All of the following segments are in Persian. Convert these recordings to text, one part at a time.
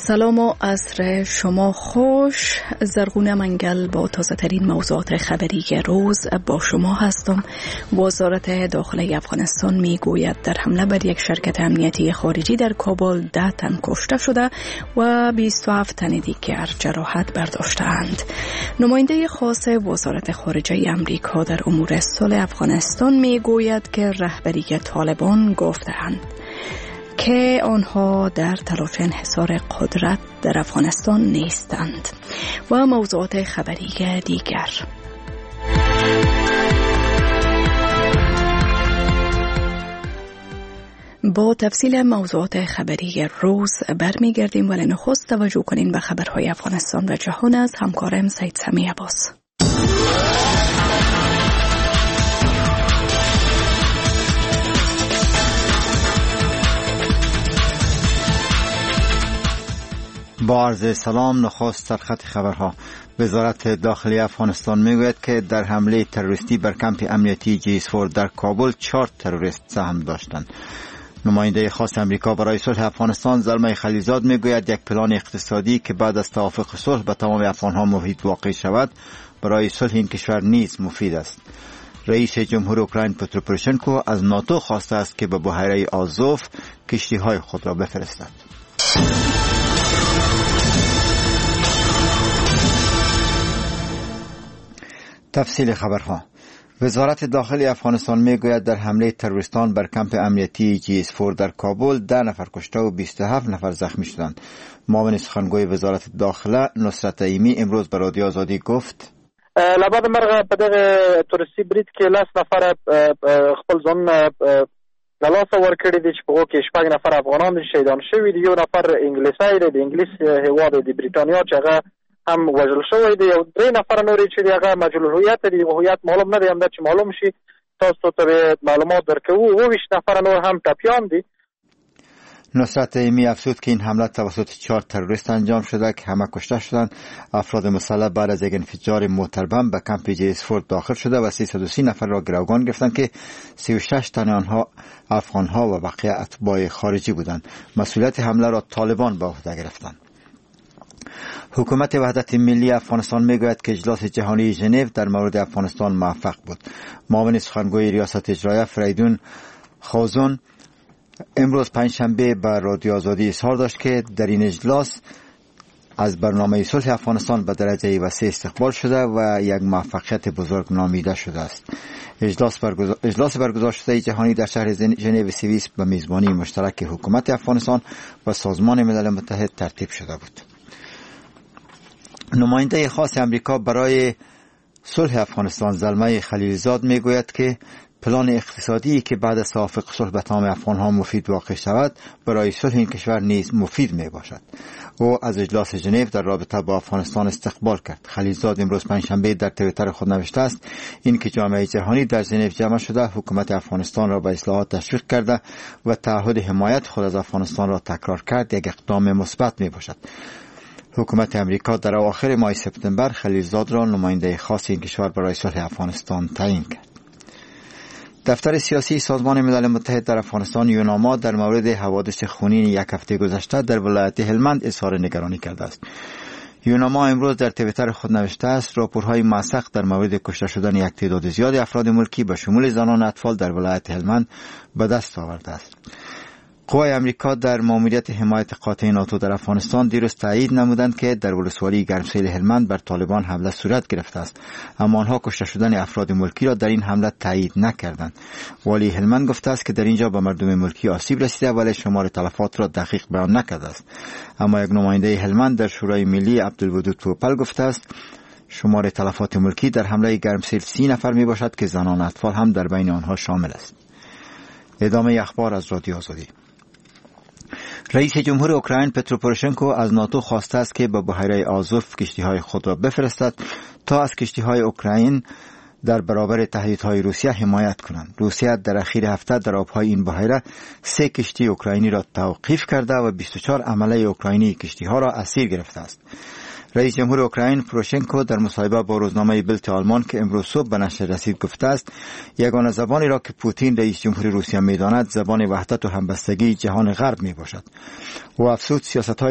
سلام و عصر شما خوش. زرغونه منگل با تازه ترین موضوعات خبری روز با شما هستم. وزارت داخله افغانستان می گوید در حمله بر یک شرکت امنیتی خارجی در کابل 10 تن کشته شده و 27 تن دیگر جراحت برداشتند. نماینده خاص وزارت خارجه امریکا در امور صلح افغانستان می گوید که رهبری طالبان گفتند که آنها در تلاش انحصار قدرت در افغانستان نیستند. و موضوعات خبری دیگر. با تفصیل موضوعات خبری روز برمیگردیم، ولی نخست توجه کنیم به خبرهای افغانستان و جهان از همکارم سید سمی عباس. با عرض سلام. نخست سرخط خبرها. وزارت داخلی افغانستان میگوید که در حمله تروریستی بر کمپ امنیتی جیسفور در کابل 4 تروریست سهم داشتند. نماینده خاص امریکا برای صلح افغانستان زلمه خلیلزاد میگوید یک پلان اقتصادی که بعد از توافق صلح به تمام افغانها مفید واقع شود برای صلح این کشور نیز مفید است. رئیس جمهور اوکراین پترو پوروشنکو از ناتو خواسته است که به بحیره آزوف کشتی‌های خود را بفرستد. تفصیل خبرها. وزارت داخلی افغانستان میگوید در حمله تروریستان بر کمپ امنیتی جیسفور در کابل 10 نفر کشته و 27 نفر زخمی شدند. معاون سخنگوی وزارت داخله نصرت ایمی امروز به رادیو آزادی گفت: لباد مرغ په دغه تورستی برید کې 10 نفر خپل ځان له لاسه ورکړي دي چې په هغو کې 6 نفر افغانان شهیدان شوي دي. یو نفر انګلیسي دی، د انګلیس هیواد د بریتانیا چې هغه هم وژل شوی دی. یو 3 نفر نورې چې هغه مجهول الهویت دي، هویت معلوم نه دی. همدا چې معلوم شي تاسو ته معلومات درکوو. 20 نفر نور هم ټپیان دي. نصرت ایمی افزود که این حمله توسط 4 تروریست انجام شده که همه کشته شدند. افراد مسلح بعد از یک انفجار موتربم به کمپ جیسفور داخل شده و 330 نفر را گروگان گرفتند که 36 تن آنها افغانها و بقیه اتباع خارجی بودند. مسئولیت حمله را طالبان به عهده گرفتند. حکومت وحدت ملی افغانستان میگوید که اجلاس جهانی ژنو در مورد افغانستان موفق بود. معاون سخنگوی ریاست اجرایه فریدون خازون امروز پنجشنبه به رادیو آزادی اظهار داشت که در این اجلاس از برنامه صلح افغانستان به درجه وسیع استقبال شده و یک موفقیت بزرگ نامیده شده است. اجلاس برگزار شده جهانی در شهر ژنو سوئیس به میزبانی مشترک حکومت افغانستان و سازمان ملل متحد ترتیب شده بود. نماینده خاص امریکا برای صلح افغانستان زلمه خلیلزاد میگوید که پلان اقتصادی که بعد از توافق صلح به تمام افغانها مفید واقع شود برای صلح این کشور نیز مفید می باشد. او از اجلاس ژنو در رابطه با افغانستان استقبال کرد. خلیلزاد امروز پنجشنبه در توییتر خود نوشته است این که جامعه جهانی در ژنو جمع شده حکومت افغانستان را به اصلاحات تشویق کرده و تعهد حمایت خود از افغانستان را تکرار کرد یک اقدام مثبت می باشد. حکومت امریکا در اواخر ماه سپتامبر خلیلزاد را نماینده خاص این کشور برای صلح افغانستان تعیین کرد. دفتر سیاسی سازمان ملل متحد در افغانستان یوناما در مورد حوادث خونین یک هفته گذشته در ولایت هلمند اظهار نگرانی کرده است. یوناما امروز در توییتر خود نوشته است راپورهای موثق در مورد کشته شدن یک تعداد زیاد افراد ملکی به شمول زنان و اطفال در ولایت هلمند به دست آورده است. قوای امریکا در ماموریت حمایت قاطع ناتو در افغانستان دیروز تایید نمودند که در ولسوالی گرمسیر هلمند بر طالبان حمله صورت گرفته است، اما آنها کشته شدن افراد ملکی را در این حمله تایید نکردند. والی هلمند گفته است که در اینجا به مردم ملکی آسیب رسیده ولی شمار تلفات را دقیق بیان نکرده است. اما یک نماینده هلمند در شورای ملی عبدالودود پوپل گفته است شمار تلفات ملکی در حمله گرمسیر 30 نفر می باشد که زنان و اطفال هم در بین آنها شامل است. ادامه اخبار از رادیو آزادی. رئیس جمهور اوکراین پترو پوروشنکو از ناتو خواسته است که به بحیره آزوف کشتی‌های خود را بفرستد تا از کشتی‌های اوکراین در برابر تهدیدهای روسیه حمایت کنند. روسیه در اخیر هفته در آبهای این بحیره 3 کشتی اوکراینی را توقیف کرده و 24 عمله اوکراینی کشتی‌ها را اسیر گرفته است. رئیس جمهور اوکراین پروشنکو در مصاحبه با روزنامه بلت آلمان که امروز صبح به نشر رسید گفته است یگانه زبانی را که پوتین رئیس جمهور روسیه می‌داند زبان وحدت و همبستگی جهان غرب میباشد. و افزود سیاست‌های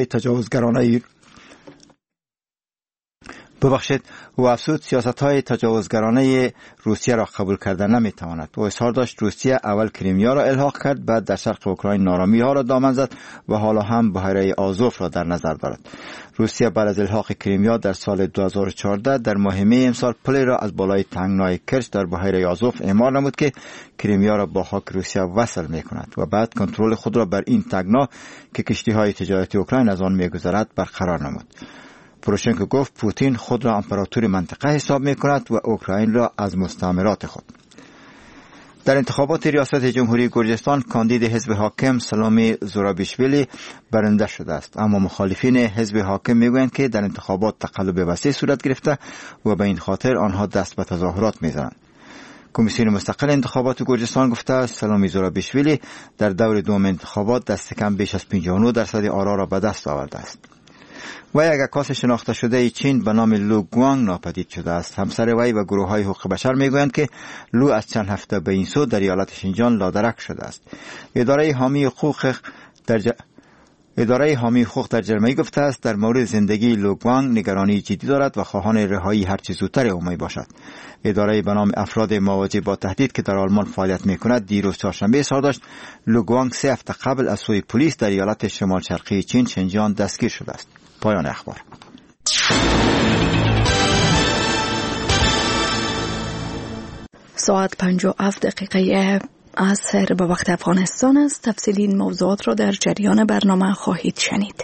تجاوزگرانه روسیه را قبول کردن نمیتواند. و اظهار داشت روسیه اول کریمیا را الحاق کرد، بعد در شرق اوکراین نارامی ها را دامن زد و حالا هم بحیره آزوف را در نظر دارد. روسیه بعد از الحاق کریمیا در سال 2014 در ماه می امسال پلی را از بالای تنگنای کرچ در بحیره آزوف اعمار نمود که کریمیا را با خاک روسیه وصل میکند و بعد کنترل خود را بر این تنگنا که کشتی‌های تجارتی اوکراین از آن میگذرد برقرار نمود. پروشنکو گفت پوتین خود را امپراتور منطقه حساب می کند و اوکراین را از مستعمرات خود. در انتخابات ریاست جمهوری گرجستان کاندید حزب حاکم سلامی زورابیشویلی برنده شده است، اما مخالفین حزب حاکم میگویند که در انتخابات تقلب وسیع صورت گرفته و به این خاطر آنها دست به تظاهرات میزنند. کمیسیون مستقل انتخابات گرجستان گفته است سلامی زورابیشویلی در دور دوم انتخابات دست کم بیش از 59% آرا را به دست آورده است. و یک عکاس شناخته شده چین به نام لو گوانگ ناپدید شده است. همسر وی و گروه‌های حقوق بشر میگویند که لو از چند هفته به این سو در ایالت شینجان لادرک شده است. اداره حامی حقوق در ژرمنی گفته است در مورد زندگی لو گوانگ نگرانی جدی دارد و خواهان رهایی هرچه زودتر او می باشد. اداره به نام افراد مواجه با تهدید که در آلمان فعالیت می‌کند دیروز چهارشنبه اظهار داشت لو گوانگ 3 هفته قبل از سوی پلیس در ایالت شمال شرقی چین شینجان دستگیر شده است. پایان اخبار. ساعت 57 دقیقه عصر به وقت افغانستان است. تفصیلی این موضوعات را در جریان برنامه خواهید شنید.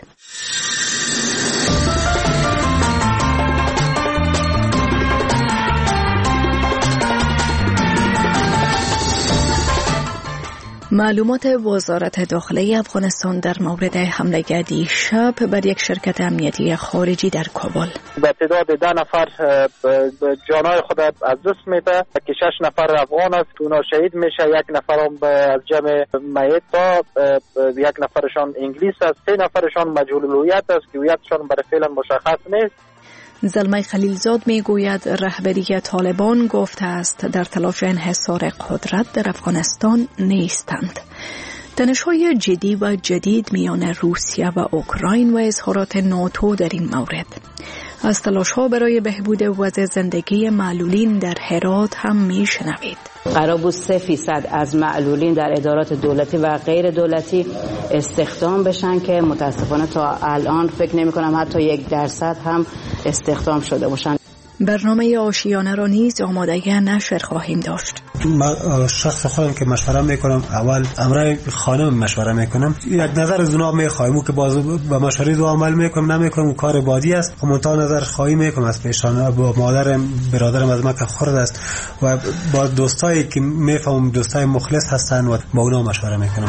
معلومات وزارت داخله افغانستان در مورد حمله دیشب بر یک شرکت امنیتی خارجی در کابل. به تعداد 10 نفر جانای خود از دست میده که 6 نفر افغان است که اونا شهید میشه، 1 نفر هم از جمع میت تا 1 نفرشان انگلیس است، 3 نفرشان مجهول الهویت است که هویتشان برای فعلا مشخص نیست. زلمه خلیلزاد میگوید رهبری طالبان گفته است در تلاش انحصار قدرت در افغانستان نیستند. تنش‌های جدی و جدید میان روسیه و اوکراین و اظهارات ناتو در این مورد. از تلاش‌ها برای بهبود وضع زندگی معلولین در هرات هم میشنوید. قرار بود 3% از معلولین در ادارات دولتی و غیر دولتی استخدام بشن که متاسفانه تا الان فکر نمی کنم حتی 1% هم استخدام شده باشن. برنامه آشیانه را نیز آماده نشر خواهیم داشت. من شخص خودم که مشوره میکنم اول امرای خانم مشوره میکنم، یک نظر از اونا میخوایم که باز با مشوره دو عمل میکنم نمیکنم کار بادی است، خب منتها نظر خواهی میکنم از پیشان با مادرم برادرم از من که خورد است و با دوستایی که میفهمم دوستای مخلص هستن و با اونا مشوره میکنم.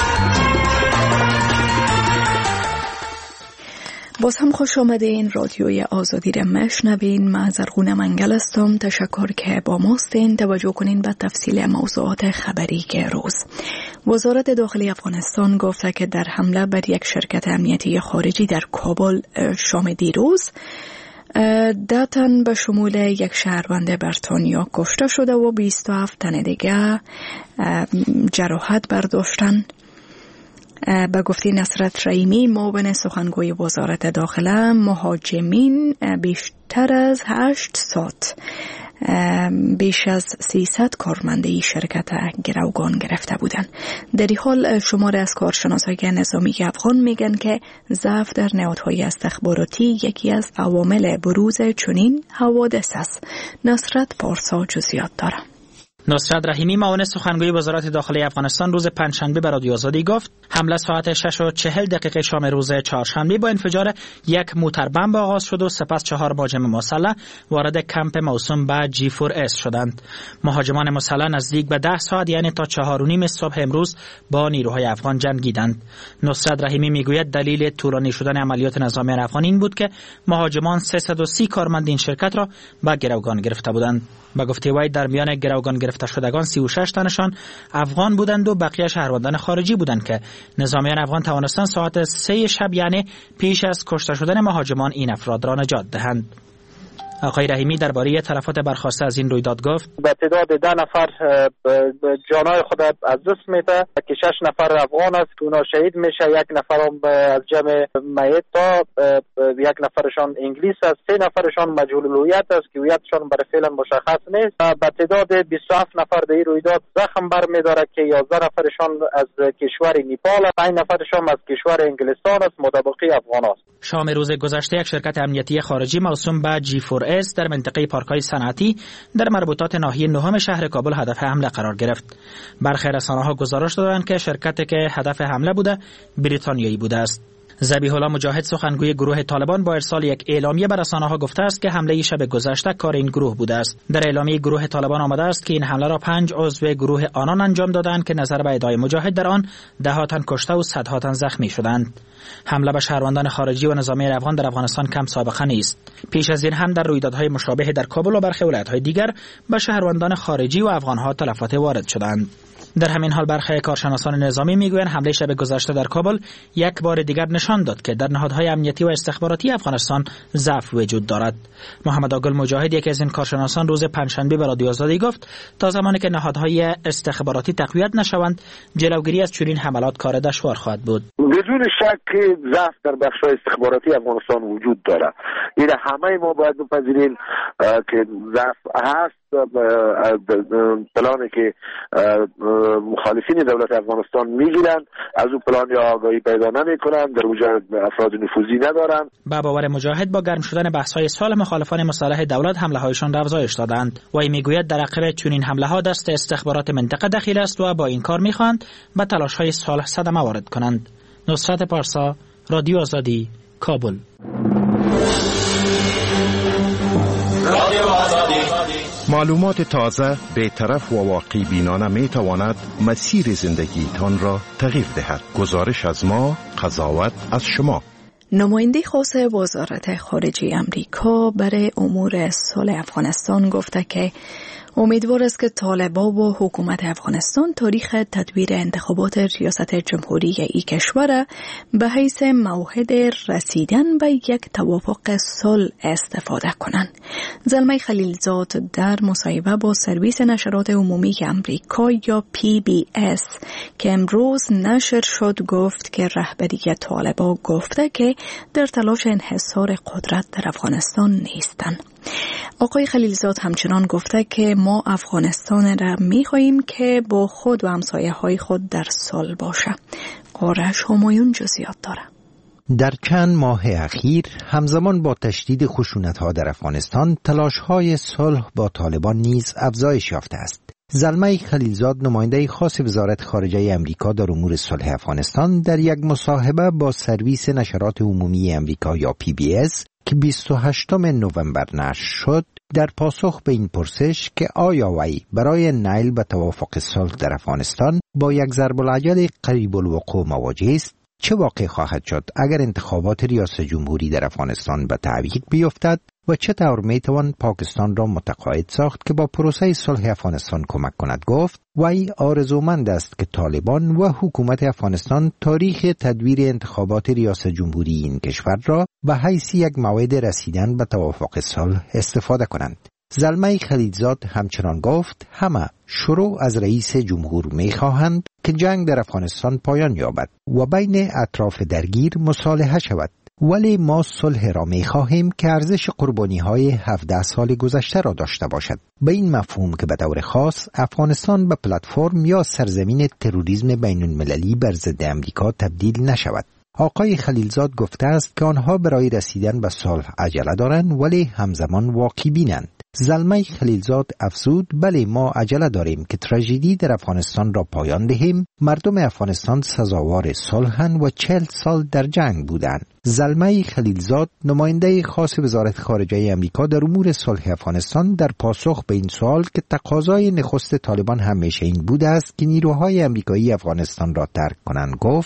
باز هم خوش آمدین. رادیوی آزادی را میشنوین. من زرغونه منگل هستم. تشکر که با ماستین. توجه کنین به تفصیل موضوعات خبری که روز. وزارت داخلی افغانستان گفته که در حمله بر یک شرکت امنیتی خارجی در کابل شام دیروز 10 تن به شمول یک شهروند بریتانیا کشته شده و 27 تن دیگه جراحت برداشتن. به گفته نصرت رحیمی معاون سخنگوی وزارت داخله، مهاجمین بیشتر از 8 ساعت بیش از 300 کارمنده شرکت گروگان گرفته بودند. در این حال شمار از کارشناسای نظامی افغان میگن که ضعف در نهادهای استخباراتی یکی از عوامل بروز چنین حوادث است. نصرت پارسا جزئیات داره. نصرت رحیمی معاون سخنگوی وزارت داخلی افغانستان روز پنجشنبه به رادیو آزادی گفت حمله ساعت 6:40 شام روز چهارشنبه با انفجار یک موتر بمب آغاز شد و سپس 4 مهاجم مسلح وارد کمپ موسوم به G4S شدند. مهاجمان مسلح نزدیک به 10 ساعت یعنی تا 4:30 صبح امروز با نیروهای افغان جنگیدند. نصرت رحیمی میگوید دلیل طولانی شدن عملیات نظامیان افغان این بود که مهاجمان 330 کارمند این شرکت را به گروگان گرفته بودند. با گفته وی در میان گروگان گرفتن گرفته شدگان 36 تنشان افغان بودند و بقیه شهروندان خارجی بودند که نظامیان افغان توانستند ساعت 3 شب یعنی پیش از کشته شدن مهاجمان این افراد را نجات دهند. آقای رحیمی درباره تلفات برخاسته از این رویداد گفت: به تعداد 10 نفر جانای خود از دست میده که 6 نفر افغان است که اونا شهید میشه، 1 نفر هم از جمع میت تا 1 نفرشان انگلیس است، 3 نفرشان مجهول الهویت است که هویتشان برای فعلا مشخص نیست. به تعداد 27 نفر در این رویداد زخم برمیداره که 11 نفرشان از کشور نیپال، 5 نفرشان از کشور انگلستان است، مطابقی افغان است. شام روز گذشته یک شرکت امنیتی خارجی موسوم به G4S در منطقه پارک‌های صنعتی در مربوطات ناحیه نهم شهر کابل هدف حمله قرار گرفت. برخی رسانه‌ها گزارش دادند که شرکتی که هدف حمله بوده بریتانیایی بوده است. ذبیح الله مجاهد سخنگوی گروه طالبان با ارسال یک اعلامیه به رسانه‌ها گفته است که حمله شب گذشته کار این گروه بوده است. در اعلامیه گروه طالبان آمده است که این حمله را 5 عضو گروه آنان انجام دادند که نظر به ادعای مجاهد در آن ده‌ها تن کشته و صدها تن زخمی شدند. حمله به شهروندان خارجی و نظامیان افغان در افغانستان کم سابقه نیست. پیش از این هم در رویدادهای مشابه در کابل و برخی ولایت‌های دیگر به شهروندان خارجی و افغان‌ها تلفات وارد شدند. در همین حال برخی کارشناسان نظامی میگویند حمله شب گذشته در کابل یک بار دیگر نشان داد که در نهادهای امنیتی و استخباراتی افغانستان ضعف وجود دارد. محمد آگل مجاهد یکی از این کارشناسان روز پنجشنبه به رادیو آزادی گفت تا زمانی که نهادهای استخباراتی تقویت نشوند جلوگیری از چنین حملات کار دشوار خواهد بود. بدون شک ضعف در بخش‌های استخباراتی افغانستان وجود دارد. این همه ما باید بپذیریم که ضعف هست. پلانی که مخالفین دولت افغانستان میگیرن از اون پلان یا آگاهی پیدا نمیکنن، در اونجا افراد نفوذی ندارن. با باور مجاهد با گرم شدن بحث‌های صلح مخالفان مصالح دولت حمله‌هایشان را افزایش دادند و میگوید در عقب چنین حمله‌ها دست استخبارات منطقه دخیل است و با این کار میخواهند به تلاش‌های صلح صدمه وارد کنند. نصرت پارسا، رادیو آزادی، کابل. معلومات تازه، بی‌طرف و واقعی بینانه می تواند مسیر زندگیتان را تغییر دهد. گزارش از ما، قضاوت از شما. نماینده خاص وزارت خارجه امریکا برای امور صلح افغانستان گفته که امیدوار است که طالبان و حکومت افغانستان تاریخ تدبیر انتخابات ریاست جمهوری این کشور به حیث موعد رسیدن به یک توافق صلح استفاده کنند. زلمه خلیلزاد در مصاحبه با سرویس نشرات عمومی امریکا یا PBS که امروز نشر شد گفت که رهبری طالبان گفته که در تلاش انحصار قدرت در افغانستان نیستند. آقای خلیلزاد همچنان گفته که ما افغانستان را می‌خواهیم که با خود و همسایه‌های خود در صلح باشه. آرش همایون جزئیات داره. در چند ماه اخیر همزمان با تشدید خشونت‌ها در افغانستان تلاش‌های صلح با طالبان نیز افزایش یافته است. زلمه خلیلزاد نماینده خاص وزارت خارجه امریکا در امور صلح افغانستان در یک مصاحبه با سرویس نشرات عمومی امریکا یا PBS که 28 نوامبر نشر شد در پاسخ به این پرسش که آیا وی برای نیل به توافق صلح در افغانستان با یک ضرب العجل قریب الوقوع مواجه است، چه واقع خواهد شد اگر انتخابات ریاست جمهوری در افغانستان به تعویق بیفتد و چطور میتوان پاکستان را متقاعد ساخت که با پروسه صلح افغانستان کمک کند، گفت وی آرزومند است که طالبان و حکومت افغانستان تاریخ تدبیر انتخابات ریاست جمهوری این کشور را به حیث یک موعد رسیدن به توافق صلح استفاده کنند. زلمه خلیلزاد همچنان گفت همه شروع از رئیس جمهور می‌خواهند که جنگ در افغانستان پایان یابد و بین اطراف درگیر مصالحه شود، ولی ما صلح را می‌خواهیم که ارزش قربانی‌های 17 سال گذشته را داشته باشد، به این مفهوم که به طور خاص افغانستان به پلتفرم یا سرزمین تروریسم بین‌المللی بر ضد امریکا تبدیل نشود. آقای خلیلزاد گفته است که آنها برای رسیدن به صلح عجله دارند ولی همزمان واقعی بینند. زلمه خلیلزاد افزود بله ما عجله داریم که تراژدی در افغانستان را پایان دهیم. مردم افغانستان سزاوار صلحند و 40 سال در جنگ بودند. زلمه خلیلزاد نماینده خاص وزارت خارجه امریکا در امور صلح افغانستان در پاسخ به این سوال که تقاضای نخست طالبان همیشه این بوده است که نیروهای امریکایی افغانستان را ترک کنند گفت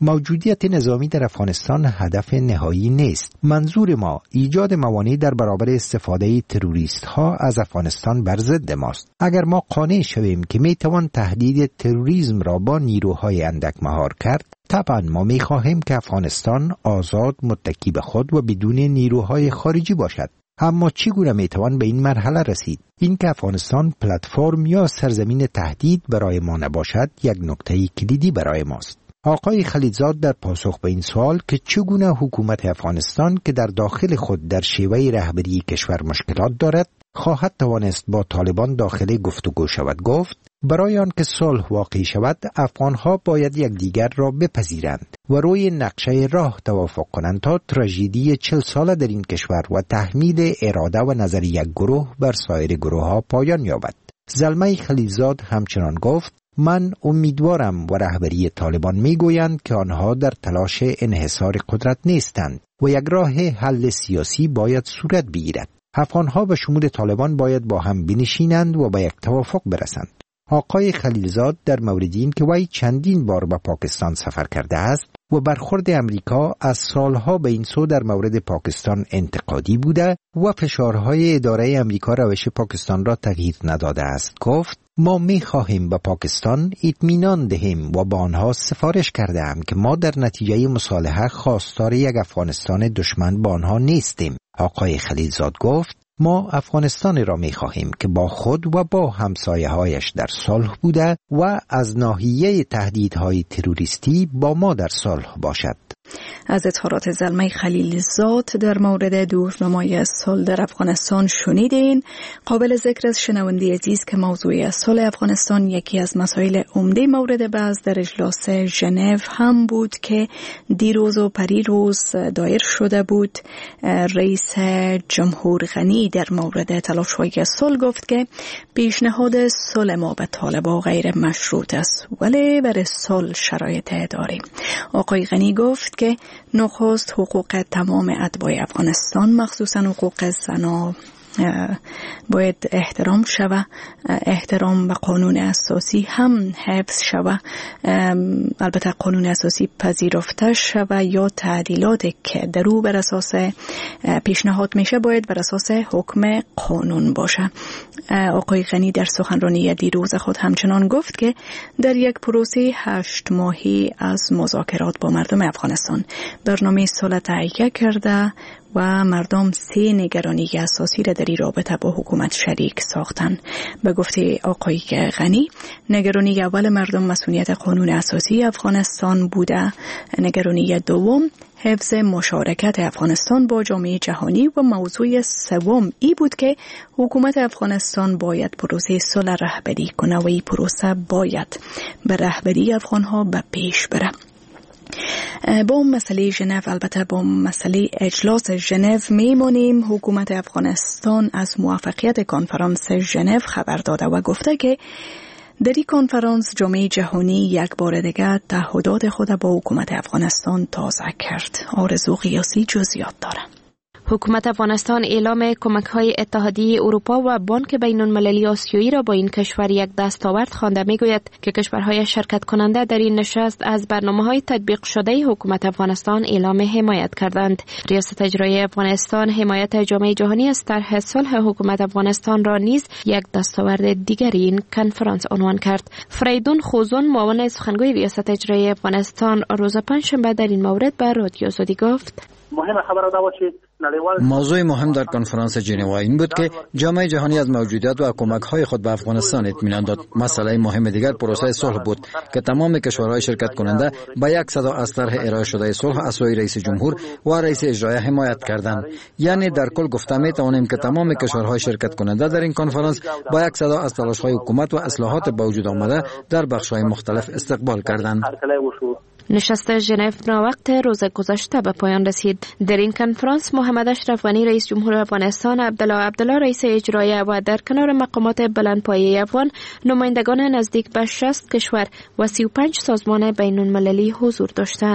موجودیت نظامی در افغانستان هدف نهایی نیست. منظور ما ایجاد موانع در برابر استفاده تروریست ها از افغانستان بر ضد ماست. اگر ما قانع شویم که می توان تهدید تروریسم را با نیروهای اندک مهار کرد، طبعا ما می خواهیم که افغانستان آزاد، متکی به خود و بدون نیروهای خارجی باشد. اما چگونه می توان به این مرحله رسید؟ این که افغانستان پلتفرم یا سرزمین تهدید برای ما نباشد یک نکته کلیدی برای ماست. آقای خلیلزاد در پاسخ به این سوال که چگونه حکومت افغانستان که در داخل خود در شیوه رهبری کشور مشکلات دارد خواهد توانست با طالبان داخل گفتگو شود، گفت برای آنکه صلح واقع شود افغانها باید یکدیگر را بپذیرند و روی نقشه راه توافق کنند تا تراژدی 40 ساله در این کشور و تحمیل اراده و نظر یک گروه بر سایر گروه ها پایان یابد. زلمه خلیلزاد همچنان گفت من امیدوارم و رهبری طالبان میگویند که آنها در تلاش انحصار قدرت نیستند و یک راه حل سیاسی باید صورت بگیرد. افغانها به شمول طالبان باید با هم بنشینند و به یک توافق برسند. آقای خلیلزاد در مورد این که وی چندین بار به پاکستان سفر کرده است و برخورد امریکا از سالها به این سو در مورد پاکستان انتقادی بوده و فشارهای اداره امریکا روش پاکستان را تغییر نداده است، گفت ما می خواهیم به پاکستان اطمینان دهیم و با آنها سفارش کرده‌ام که ما در نتیجه مصالحه خواستار یک افغانستان دشمن با آنها نیستیم. آقای خلیلزاد گفت ما افغانستان را می خواهیم که با خود و با همسایه‌هایش در صلح بوده و از ناحیه تهدیدهای تروریستی با ما در صلح باشد. از اظهارات زلمه خلیلزاد در مورد دورنمای صلح در افغانستان شنیدین. قابل ذکر از شنونده عزیز که موضوع صلح افغانستان یکی از مسائل عمده مورد بحث در اجلاس ژنو هم بود که دیروز و پریروز دایر شده بود. رئیس جمهور غنی در مورد تلاش‌های صلح گفت که پیشنهاد صلح ما به طالبان غیر مشروط است ولی برای صلح شرایط داریم. آقای غنی گفت که نخست حقوق تمام اتباع افغانستان مخصوصا حقوق زنان باید احترام شود، احترام به قانون اساسی هم حفظ شود. البته قانون اساسی پذیرفته شود یا تعدیلاتی که در او بر اساس پیشنهاد میشه باید بر اساس حکم قانون باشه. آقای غنی در سخنرانی دیروز خود همچنان گفت که در یک پروسه 8 ماهی از مذاکرات با مردم افغانستان برنامه صلح تهیه کرده و مردم 3 نگرانی اساسی را در این رابطه با حکومت شریک ساختن. به گفته آقای غنی نگرانی اول مردم مسئولیت قانون اساسی افغانستان بوده، نگرانی دوم حفظ مشارکت افغانستان با جامعه جهانی و موضوع سوم ای بود که حکومت افغانستان باید پروسه صلح رهبری کنه و این پروسه باید به رهبری افغانها به پیش بره. با مسئله ژنو، البته با مسئله اجلاس ژنو میمونیم. حکومت افغانستان از موفقیت کنفرانس ژنو خبر داده و گفته که در این کنفرانس جامعه جهانی یک بار دیگر تعهدات خود با حکومت افغانستان تازه کرد. آرزو قیاسی جزئیات داره. حکومت افغانستان اعلام کمک‌های اتحادیه اروپا و بانک بین‌المللی آسیایی را با این کشور یک دستاورد خوانده. میگوید که کشورهای شرکت کننده در این نشست از برنامه‌های تطبیق شده حکومت افغانستان اعلام حمایت کردند. ریاست اجرایی افغانستان حمایت جامعه جهانی از طرح صلح حکومت افغانستان را نیز یک دستاورد دیگری این کنفرانس عنوان کرد. فریدون خوزون معاون سخنگوی ریاست اجرایی افغانستان روز پنجشنبه در این مورد به رادیو آزادی گفت موضوع مهم در کنفرانس ژنو این بود که جامعه جهانی از موجودیت و کمک‌های خود به افغانستان اطمینان داد. مسئله مهم دیگر پروسه صلح بود که تمام کشورهای شرکت کننده به یک صدا از طرح ارائه شده صلح از سوی رئیس جمهور و رئیس اجرایی حمایت کردند. یعنی در کل گفته می توانیم که تمام کشورهای شرکت کننده در این کنفرانس با یک صدا از تلاش‌های حکومت و اصلاحات به وجود آمده در بخش‌های مختلف استقبال کردند. نشست ژنو وقت روز گذشته به پایان رسید. در این کنفرانس محمد اشرف غنی رئیس جمهور افغانستان، عبدالله رئیس اجرایی و در کنار مقامات بلندپایه افغان نمایندگان نزدیک به 60 کشور و 35 سازمان بین المللی حضور داشتند.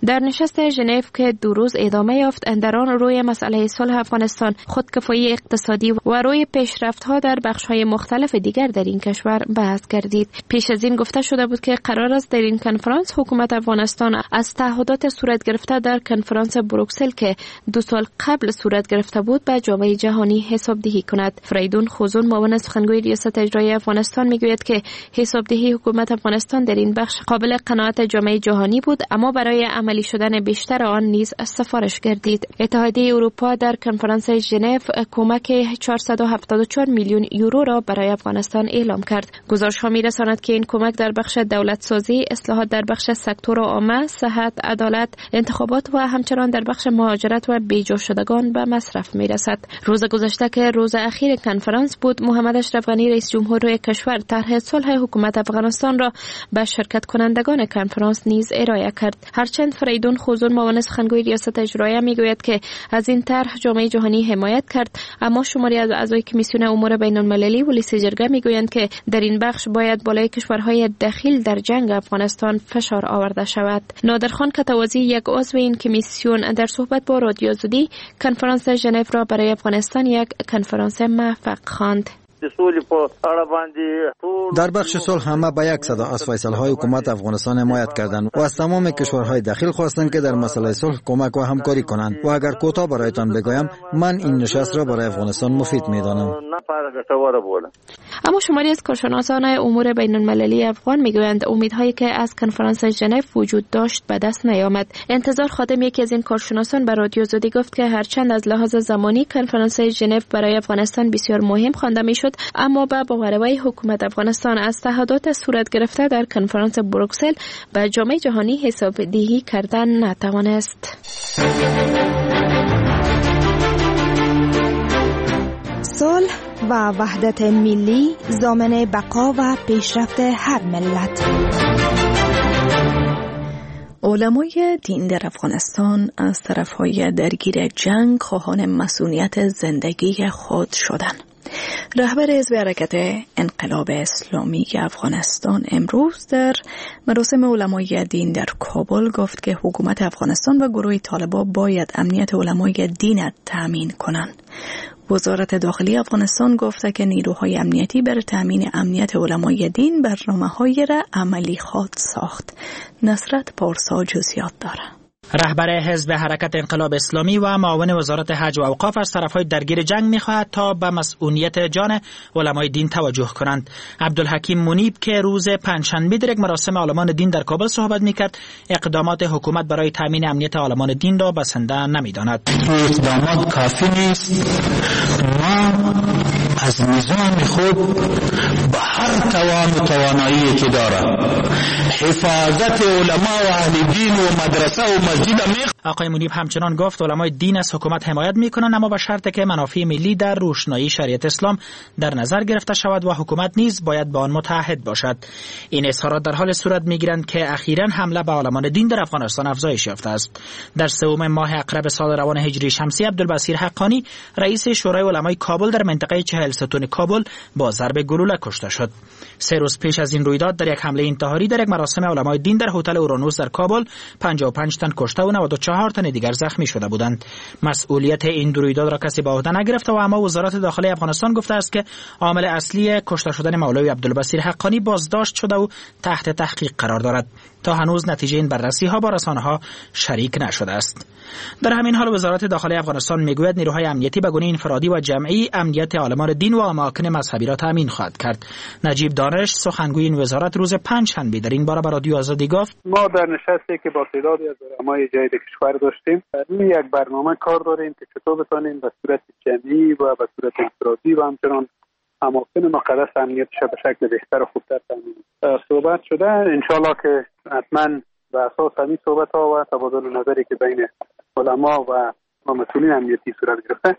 در نشست ژنو که 2 روز ادامه یافت، در آن روی مسئله صلح افغانستان، خودکفایی اقتصادی و روی پیشرفت‌ها در بخش‌های مختلف دیگر در این کشور بحث گردید. پیش از این گفته شده بود که قرار است در این کنفرانس حکومت افغانستان از تعهدات صورت گرفته در کنفرانس بروکسل که 2 سال قبل صورت گرفته بود به جامعه جهانی حسابدهی کند. فریدون خوزون، معاون سخنگوی ریاست اجرایی افغانستان، میگوید که حسابدهی حکومت افغانستان در این بخش قابل قناعت جامعه جهانی بود، اما برای عملی شدن بیشتر آن نیز سفارش گردید. اتحادیه اروپا در کنفرانس ژنو کمک 474 میلیون یورو را برای افغانستان اعلام کرد. گزارش‌ها می‌رساند که این کمک در بخش دولت‌سازی، اصلاحات در بخش سکتور عامه، صحت، عدالت، انتخابات و همچنان در بخش مهاجرت و بیجا شدگان به مصرف می‌رسد. روز گذشته که روز اخیر کنفرانس بود، محمد اشرف غنی رئیس جمهور کشور طرح صلح حکومت افغانستان را به شرکت کنندگان کنفرانس نیز ارائه کرد. هرچند فریدون خوزون، معاون سخنگوی ریاست اجرایی، میگوید که از این طرح جامعه جهانی حمایت کرد، اما شماری از اعضای کمیسیون امور بین‌المللی و لیست جرگه میگویند که در این بخش باید بالای کشورهای دخیل در جنگ افغانستان فشار آورده شود. نادرخان کتوازی، یک عضو این کمیسیون، در صحبت با رادیو آزادی کنفرانس ژنو را برای افغانستان یک کنفرانس موفق خواند. در بخش صلح همه به یک صدا از فیصله‌های حکومت افغانستان حمایت کردند و از تمام کشورهای داخل خواستند که در مسئله صلح کمک و همکاری کنند. و اگر کوتاه برایتان بگویم، من این نشست را برای افغانستان مفید می‌دانم. اما شماری از کارشناسان امور بین‌المللی افغان میگویند امیدهایی که از کنفرانس ژنو وجود داشت به دست نیامد. انتظار خادم، یکی از این کارشناسان، به رادیو آزادی گفت که هرچند از لحاظ زمانی کنفرانس ژنو برای افغانستان بسیار مهم خوانده میشد، اما به باوری حکومت افغانستان از تعهدات صورت گرفته در کنفرانس بروکسل به جامعه جهانی حسابدهی کردن نتوانست. صلح و وحدت ملی ضامن بقا و پیشرفت هر ملت. علمای دین در افغانستان از طرفهای درگیر جنگ خواهان مسئولیت زندگی خود شدند. رهبر حزب حرکت انقلاب اسلامی افغانستان امروز در مراسم علمای دین در کابل گفت که حکومت افغانستان و گروه طالبان باید امنیت علمای دین تأمین کنند. وزارت داخلی افغانستان گفته که نیروهای امنیتی برای تأمین امنیت علمای دین برنامه‌های را عملی خواهد ساخت. نصرت پارسا جزئیات دارد. رهبر حزب حرکت انقلاب اسلامی و معاون وزارت حج و اوقاف از طرفهای درگیر جنگ می‌خواهد تا به مسئولیت جان علمای دین توجه کنند. عبدالحکیم منیب که روز پنجشنبه در یک مراسم عالمان دین در کابل صحبت می‌کرد، اقدامات حکومت برای تامین امنیت عالمان دین را بسنده نمی‌داند. اقدامات کافی نیست. ما از نظام خود به هر توانایی که دارد حفاظت علما و اهل دین و مدرسه و مسجد. آقای منیب همچنان گفت علمای دین از حکومت حمایت میکنند، اما با شرطی که منافع ملی در روشنایی شریعت اسلام در نظر گرفته شود و حکومت نیز باید با آن متحد باشد. این اظهارات در حال صورت میگیرند که اخیراً حمله به علمان دین در افغانستان افزایش یافته است. در سوم ماه اقرب سال روان هجری شمسی، عبدالبصیر حقانی رئیس شورای علمای کابل در منطقه 40 ستون کابل با ضرب گلوله کشته شد. 3 روز پیش از این رویداد در یک حمله انتحاری در یک مراسم علمای دین در هتل اورانوس در کابل 55 تن کشته و 94 تن دیگر زخمی شده بودند. مسئولیت این رویداد را کسی به عهده نگرفته و اما وزارت داخلی افغانستان گفته است که عامل اصلی کشته شدن مولوی عبدالبصیر حقانی بازداشت شده و تحت تحقیق قرار دارد. تا هنوز نتیجه این بررسی‌ها با رسانه‌ها شریک نشده است. در همین حال وزارت داخلی افغانستان میگوید نیروهای امنیتی به گونه انفرادی و جمعی امنیت عالمان دین و اماکن مذهبی را تامین خواهد کرد. نجیب دانش، سخنگوی این وزارت، روز پنجشنبه در این باره به رادیو آزادی گفت: ما در نشستی که با تعدادی از علمای جدید کشور داشتیم، روی یک برنامه کار داریم که چطور بتونیم به صورت جمعی و به صورت انفرادی و همچنان اماکن مقدس امنیتش به شکل بهتر و خوبتر تامین صحبت شده. انشالله که حتما به اساس همین صحبت ها و تبادل نظری که بین علما و مسئولین امنیتی صورت گرفته،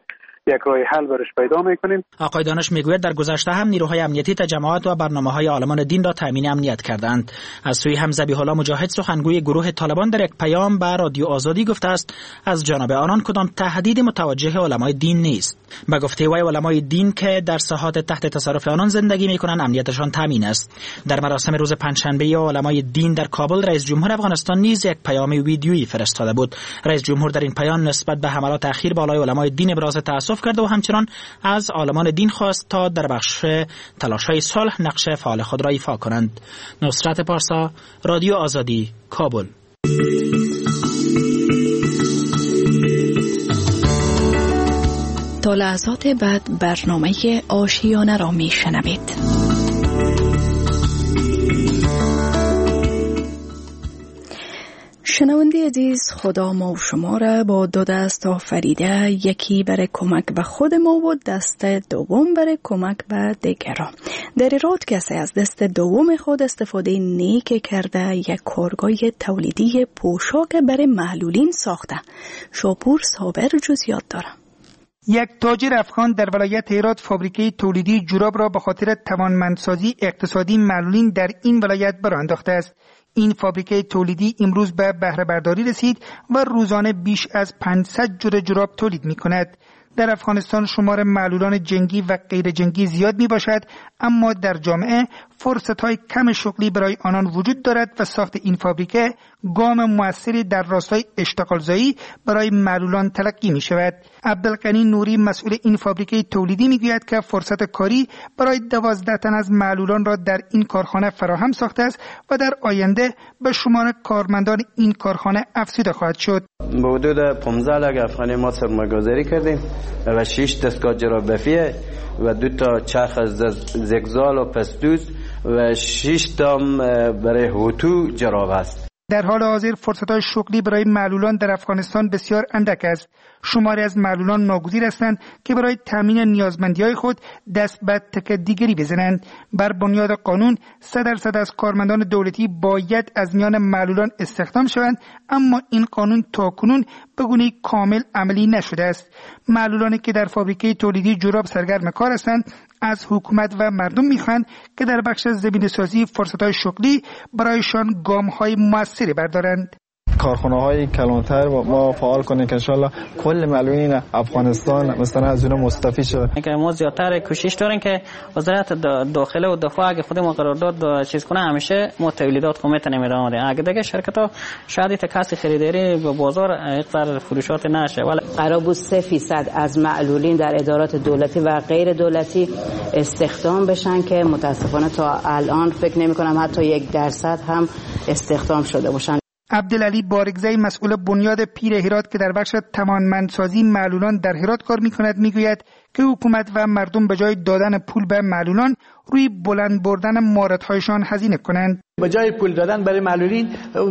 یک راه حل برش پیدا میکنیم. آقای دانش میگوید در گذشته هم نیروهای امنیتی تجمعات و برنامه‌های عالمان دین را تامین امنیت کردند. از سوی هم ذبیح الله مجاهد سخنگوی گروه طالبان در یک پیام به رادیو آزادی گفته است از جانب آنان کدام تهدید متوجه علمای دین نیست. به گفته وی علمای دین که در ساحات تحت تصرف آنان زندگی میکنند امنیتشان تامین است. در مراسم روز پنجشنبه علمای دین در کابل رئیس جمهور افغانستان نیز یک پیام ویدیویی فرستاده بود. رئیس جمهور در این پیام نسبت به حملات اخیر بالای علمای دین ابراز تأسف کرد و همچنان از عالمان دین خواست تا در بخش تلاش‌های صلح نقش فعال خود را ایفا کنند. نصرت پارسا، رادیو آزادی، کابل. تا لحظات بعد برنامه آشیانه را میشنوید. شنونده عزیز، خدا ما و شما را با دو دست آفریده، یکی برای کمک به خود ما و دست دوم برای کمک به دیگران. در ایراد کسی از دست دوم خود استفاده نیک کرده یک کارگاه تولیدی پوشاک برای معلولین ساخته. شاپور صابر جزئیات داره. یک تاجر افغان در ولایت هرات فابریکه تولیدی جوراب را به خاطر توانمندسازی اقتصادی معلولین در این ولایت برآ انداخته است. این فابریکه تولیدی امروز به بهره برداری رسید و روزانه بیش از 500 جور جوراب تولید می کند. در افغانستان شمار معلولان جنگی و غیر جنگی زیاد می باشد، اما در جامعه فرصت‌های کم شغلی برای آنان وجود دارد و ساخت این فابریکه گام موثری در راستای اشتغالزایی برای معلولان تلقی می شود. عبدالغنی نوری مسئول این فابریکه تولیدی می گوید که فرصت کاری برای 12 تن از معلولان را در این کارخانه فراهم ساخته است و در آینده به شمار کارمندان این کارخانه افزوده خواهد شد. به حدود 15 لک افغانی ما سرمایه‌گذاری کردیم و 6 دستگاه جرابفیه و 2 تا چرخ زگزال و پسدوز و 6 تا برای هوتو جراب است. در حال حاضر فرصت‌های شغلی برای معلولان در افغانستان بسیار اندک است. شماری از معلولان ناگزیر هستند که برای تامین نیازمندی‌های خود دست به تک دیگری بزنند. بر بنیاد قانون 100% از کارمندان دولتی باید از میان معلولان استخدام شوند، اما این قانون تاکنون به گونه کامل عملی نشده است. معلولانی که در فابریکه تولیدی جوراب سرگرم کار هستند از حکومت و مردم میخواهند که در بخش زمینه‌سازی فرصت‌های شغلی برایشان گام‌های موثری بردارند. کارخانه‌های کلانتر ما فعال کنیم که انشالله کل معلولین افغانستان مثلا از اونها مستفید شد. که ما زیادتر کوشش داریم که وزارت داخله و دفاع اگه خود ما قرارداد چیز کنه همیشه ما تولیدات خود میتونیم ادامه بدیم. اگه دیگه شرکت‌ها شاید کسی خریداری به بازار اقدار فروشات نشه، ولی قرار بود 3% از معلولین در ادارات دولتی و غیر دولتی استخدام بشن که متاسفانه تا الان فکر نمی‌کنم حتی 1% هم استخدام شده باشن. عبدالعلی بارگزی مسئول بنیاد پیر هرات که در بخش توانمندسازی معلولان در هرات کار می‌کند میگوید که حکومت و مردم به جای دادن پول به معلولان روی بلند بردن مهارت‌هایشان هزینه کنند. به جای پول دادن برای معلولین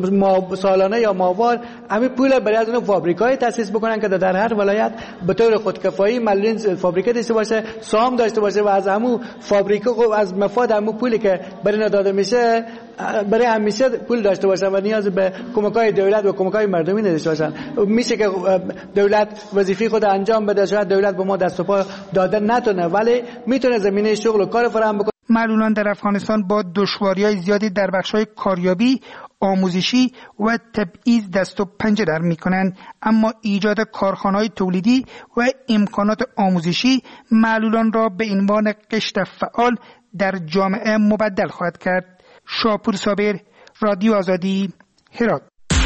سالانه یا ماهوار همین پول برای از اون فابریکای تأسیس بکنن که در هر ولایت به طور خودکفایی معلولین فابریکه داشته باشه، سهام داشته باشه و از همون فابریکه از مفاد همون پولی که برای داده میشه برای همیشه پول داشته باشن و نیاز به کمک‌های دولت و کمک‌های مردمی نداشته باشن. میشه که دولت وظیفه خود انجام بده، شاید دولت به ما دست و پا داده نتونه ولی میتونه زمینه شغل و کار فراهم بکنه. معلولان در افغانستان با دشواری‌های زیادی در بخش‌های کاریابی، آموزشی و تبعیض دست و پنجه در می‌کنند، اما ایجاد کارخانه‌های تولیدی و امکانات آموزشی معلولان را به عنوان قشر فعال در جامعه مبدل خواهد کرد. شاپور صابر، رادیو آزادی، هرات.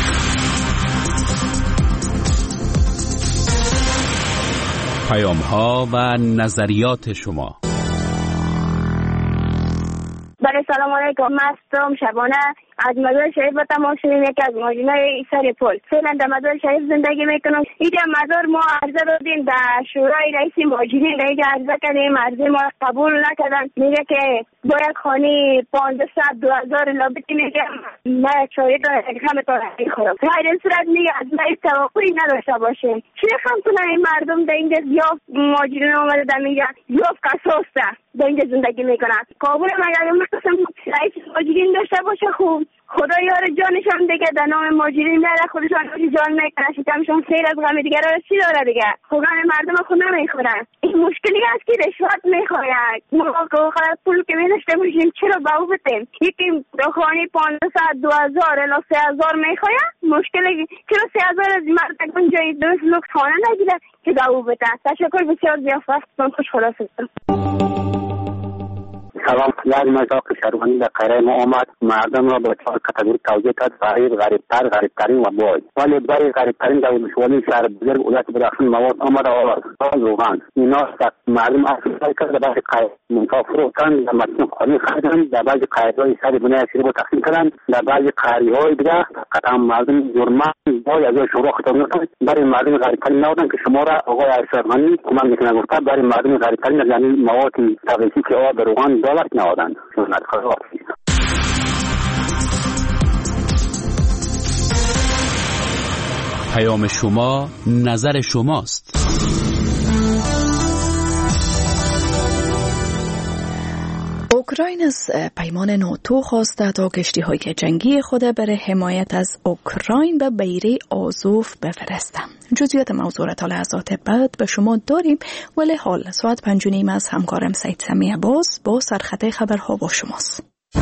پیام‌ها و نظریات شما. بله سلام علیکم، مستم شبانه از مزار شریف و تمام شدیم یکی از ماجینای سر پل. فعلا در مزار شریف زندگی میکنم. اینجا مزار ما عرضه دادیم در شورای رئیس ماجینین، اینجا عرضه کردیم، عرضه ما قبول نکردن. میگه که باید خانی 1500-2000 لابتی میگه نه چایی تا همه تا خورم. در این صورت میگه از ما توقعی نداشته باشه. چی خم کنن این مردم در اینجا یاف ماجینین آمده در میگه یاف قصاصه در اینجا زندگی میکنن. قابل مگر رئیس ماجینین داشته باشه خوب خدا یار جانشان دیگه، در نام ماجرین میاره خودشان جان میکنه، شکمشان خیر از غم دیگه را چی داره دیگه. خدا مردم خود نمیخورن. این مشکلی است که رشوت میخواید. ما پول که میداشته باشیم چرا به او بدیم؟ یکی دخانی 500 2000 الی 3000 میخواید. مشکلی چرا 3000 از مردم جای درست لوکس خانه نگیره که به او بده. تشکر بسیار زیافت، خوش خلاص هستم. سلام، یاد مزاق شهروانی در قرار ما آمد. مردم را به 4 کاتگوری توزیع کرد: فقیر، غریبترین و باج. ولی برای غریبترین در ولسوالی شهر بزرگ ولایت بدخشان مواد آمد آورد. روغن اینا مردم افزایش کرد. بعضی منطقه فروختن، در متن خانه خریدن، در بعضی قایدهای سر بنای سری با تقسیم کردن، در بعضی قهریهای دیگه قطعا مردم جرمه باید از شورا خطاب نکنند. برای مردم غریبترین نبودن که شما را آقای اشرف‌غنی کمک میکنه گفته برای مردم غریبترین یعنی مواد تغذیه‌ای که آب روغن دولت نهادن. پیام شما نظر شماست. اوکراین از پیمان ناتو خواسته تا کشتی‌های جنگی خود برای حمایت از اوکراین به بیره آزوف بفرسته. جزئیات موضوع را تا لحظات بعد به شما داریم، ولی حال ساعت 5:30 از همکارم سید سمی عباس با سرخط خبرها با شماست.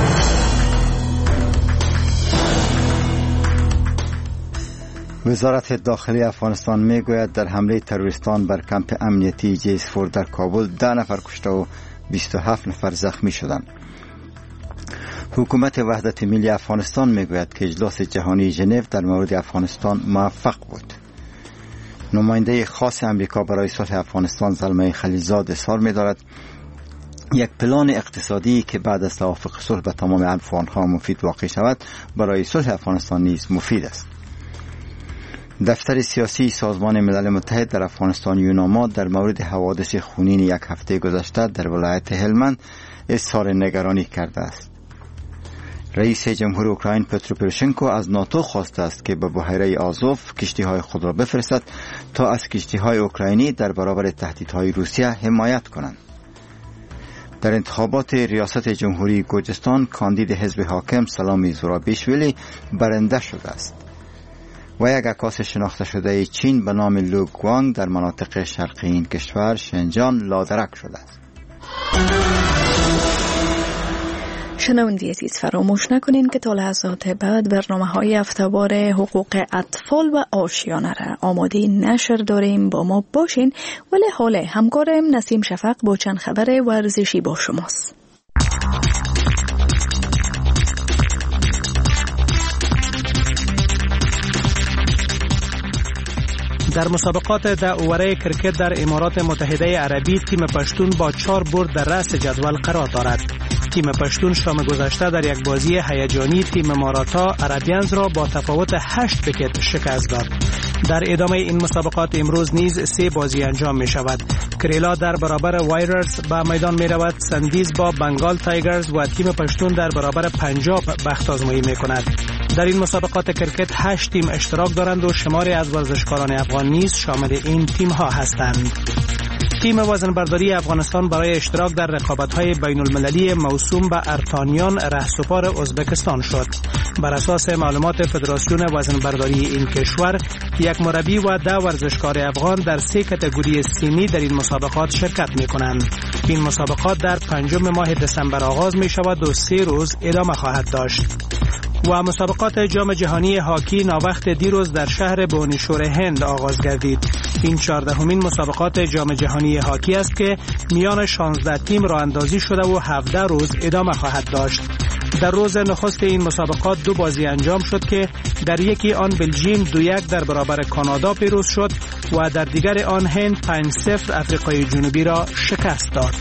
وزارت داخلی افغانستان میگوید در حمله تروریستان بر کمپ امنیتی جیسفور در کابل 10 نفر کشته و 27 نفر زخمی شدند. حکومت وحدت ملی افغانستان میگوید که اجلاس جهانی ژنو در مورد افغانستان موفق بود. نماینده خاص امریکا برای صلح افغانستان زلمه خلیلزاد اظهار می‌دارد یک پلان اقتصادی که بعد از توافق صلح به تمام افغان‌ها مفید واقع شود برای صلح افغانستان نیز مفید است. دفتر سیاسی سازمان ملل متحد در افغانستان یوناما در مورد حوادث خونین یک هفته گذشته در ولایت هلمند اظهار نگرانی کرده است. رئیس جمهور اوکراین پترو پروشنکو از ناتو خواسته است که به بحیره آزوف کشتی‌های خود را بفرستد تا از کشتی‌های اوکراینی در برابر تهدیدهای روسیه حمایت کنند. در انتخابات ریاست جمهوری گرجستان کاندید حزب حاکم سلامی زورابیشویلی برنده شده است و یک عکاس شناخته شده چین به نام لو گوانگ در مناطق شرقی این کشور شنجان لادرک شده است. شنوندگان عزیز، فراموش نکنین که تا لحظات بعد برنامه‌های هفته‌وار حقوق اطفال و آشیانه را آماده نشر داریم، با ما باشین. ولی حالا همکارم نسیم شفق با چند خبر ورزشی با شماست. در مسابقات داوره کرکت در امارات متحده عربی تیم پشتون با 4 برد در رأس جدول قرار دارد. تیم پشتون شام گذشته در یک بازی هیجانی تیم ماراتا عربیانز را با تفاوت 8 ویکت شکست داد. در ادامه این مسابقات امروز نیز 3 بازی انجام می شود. کریلا در برابر وایررز به میدان می رود، سندیز با بنگال تایگرز و تیم پشتون در برابر پنجاب بخت آزمایی می کند. در این مسابقات کرکت 8 تیم اشتراک دارند و شماری از ورزشکاران افغان نیز شامل این تیم ها هستند. تیم وزنبرداری افغانستان برای اشتراک در رقابت‌های بین‌المللی موسوم به ارتانیان رهسپار ازبکستان شد. بر اساس معلومات فدراسیون وزنبرداری این کشور، یک مربی و 10 ورزشکار افغان در 3 کاتگوری سنی در این مسابقات شرکت می‌کنند. این مسابقات در 5 ماه دسامبر آغاز می‌شود و 3 روز ادامه خواهد داشت. و مسابقات جام جهانی هاکی ناوقت دیروز در شهر بونیشور هند آغاز گردید. این 14مین مسابقات جام جهانی هاکی است که میان 16 تیم راه اندازی شده و 17 روز ادامه خواهد داشت. در روز نخست این مسابقات 2 بازی انجام شد که در یکی آن بلژیم 2-1 در برابر کانادا پیروز شد و در دیگر آن هند 5-0 آفریقای جنوبی را شکست داد.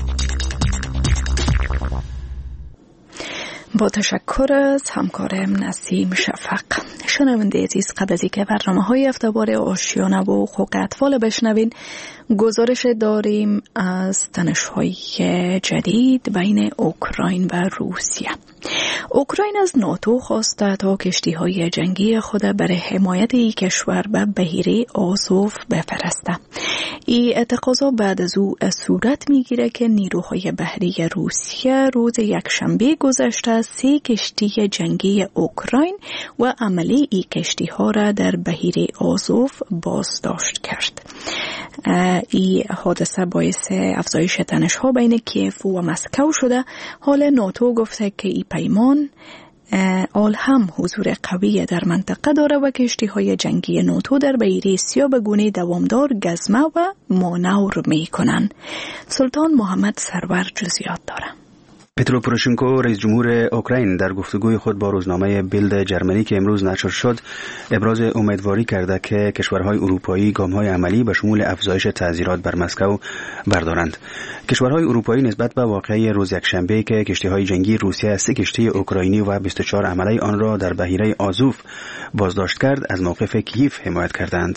با تشکر از همکارم نسیم شفق. شنونده عزیز، قبل از اینکه برنامه‌های هفته‌وار آشیانه و حقوق اطفال بشنوین، گزارش داریم از تنش‌های جدید بین اوکراین و روسیه. اوکراین از ناتو خواسته تا کشتی‌های جنگی خود برای حمایت این کشور به بحیره آزوف بفرسته. این تقاضا بعد از او صورت میگیره که نیروهای بحری روسیه روز یکشنبه گذشته 3 کشتی جنگی اوکراین و عملی این کشتی‌ها را در بحیره آزوف بازداشت کرد. این حادثه باعث افزایش تنش‌ها بین کیف و مسکو شده. حال ناتو گفته که این پیمان آل هم حضور قوی در منطقه داره و کشتی‌های جنگی ناتو در بحیره سیاه به گونه دوامدار گزمه و مانور می‌کنند. سلطان محمد سرور جزئیات داره. پترو پوروشنکو رئیس جمهور اوکراین در گفتگوی خود با روزنامه بیلد جرمنی که امروز نشر شد ابراز امیدواری کرده که کشورهای اروپایی گام‌های عملی به شمول افزایش تعزیرات بر مسکو بردارند. کشورهای اروپایی نسبت به واقعه روز یکشنبه که کشتی‌های جنگی روسیه 3 کشتی اوکراینی و 24 عمله آن را در بحیره آزوف بازداشت کرد از موقف کیف حمایت کردند.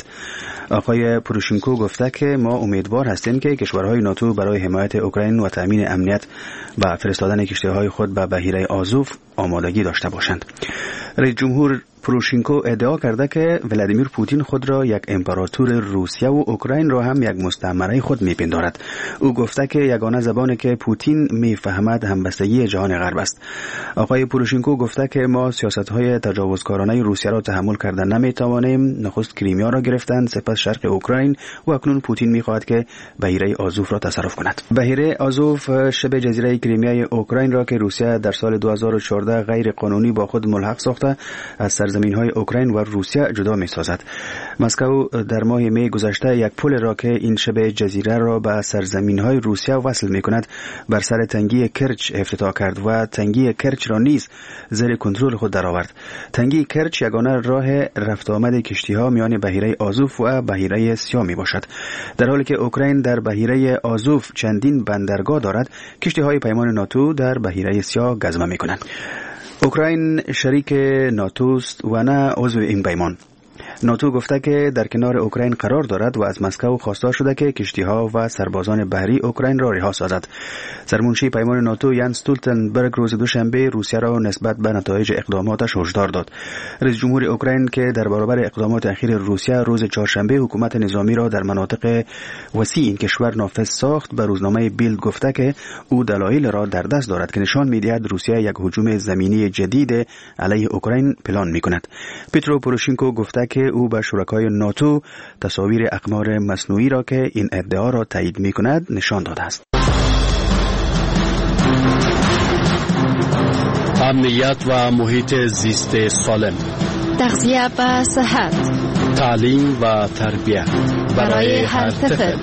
آقای پوروشنکو گفته که ما امیدوار هستیم که کشورهای ناتو برای حمایت اوکراین و تامین امنیت و فرستادن کشتی‌های خود به بحیره آزوف آمادگی داشته باشند. رئیس جمهور پوروشنکو ادعا کرده که ولادیمیر پوتین خود را یک امپراتور روسیه و اوکراین را هم یک مستعمره خود می‌پندارد. او گفته که یگانه زبانی که پوتین می‌فهمد همبستگی جهان غرب است. آقای پوروشنکو گفته که ما سیاست‌های تجاوزکارانه روسیه را تحمل کردن نمی‌توانیم. نخست کریمیا را گرفتند، سپس شرق اوکراین و اکنون پوتین می‌خواهد که بحیره آزوف را تصرف کند. بحیره آزوف شبه جزیره کریمیای اوکراین را که روسیه در سال 2014 غیر قانونی با خود ملحق ساخته از سرزمین‌های اوکراین و روسیه جدا می‌سازد. مسکو در ماه می گذشته یک پل را که این شبه جزیره را به سرزمین‌های روسیه وصل می‌کند بر سر تنگی کرچ افتتاح کرد و تنگی کرچ را نیز زیر کنترل خود درآورد. تنگی کرچ یگانه راه رفت آمد کشتی‌ها میان بحیره آزوف و بحیره سیاه میباشد. در حالی که اوکراین در بحیره آزوف چندین بندرگاه دارد، کشتی‌های پیمان ناتو در بحیره سیاه گزمه می‌کنند. اوکراین شریک ناتوست و نه عضو این پیمان. ناتو گفته که در کنار اوکراین قرار دارد و از مسکو خواسته شده که کشتی‌ها و سربازان بحری اوکراین را رها سازد. سرمنشی پیمان ناتو یانس استولتنبرگ روز دوشنبه روسیه را نسبت به نتایج اقداماتش هشدار داد. رئیس جمهور اوکراین که در برابر اقدامات اخیر روسیه روز چهارشنبه حکومت نظامی را در مناطق وسیع این کشور نافذ ساخت، به روزنامه بیلد گفته که او دلایل را در دست دارد که نشان می‌دهد روسیه یک هجوم زمینی جدید علیه اوکراین پلان می‌کند. پترو پوروشنکو گفته که او به شرکای ناتو تصاویر اقمار مصنوعی را که این ادعا را تایید می‌کند نشان داده است. امنیت و محیط زیست سالم، تغذیه و صحت، تعلیم و تربیت برای هر طفل.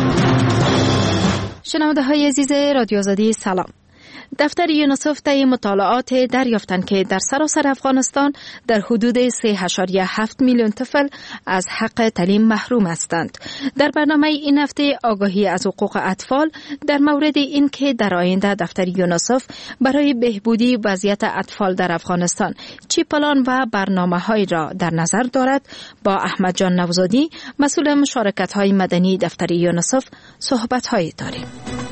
شنونده های عزیز رادیو آزادی سلام. دفتر یونیسف طی مطالعات دریافتند که در سراسر افغانستان در حدود 3.7 میلیون طفل از حق تعلیم محروم هستند. در برنامه این هفته آگاهی از حقوق اطفال در مورد این که در آینده دفتر یونیسف برای بهبودی وضعیت اطفال در افغانستان چی پلان و برنامه‌هایی را در نظر دارد با احمد جان نوزادی مسئول مشارکت‌های مدنی دفتر یونیسف صحبت‌هایی داریم.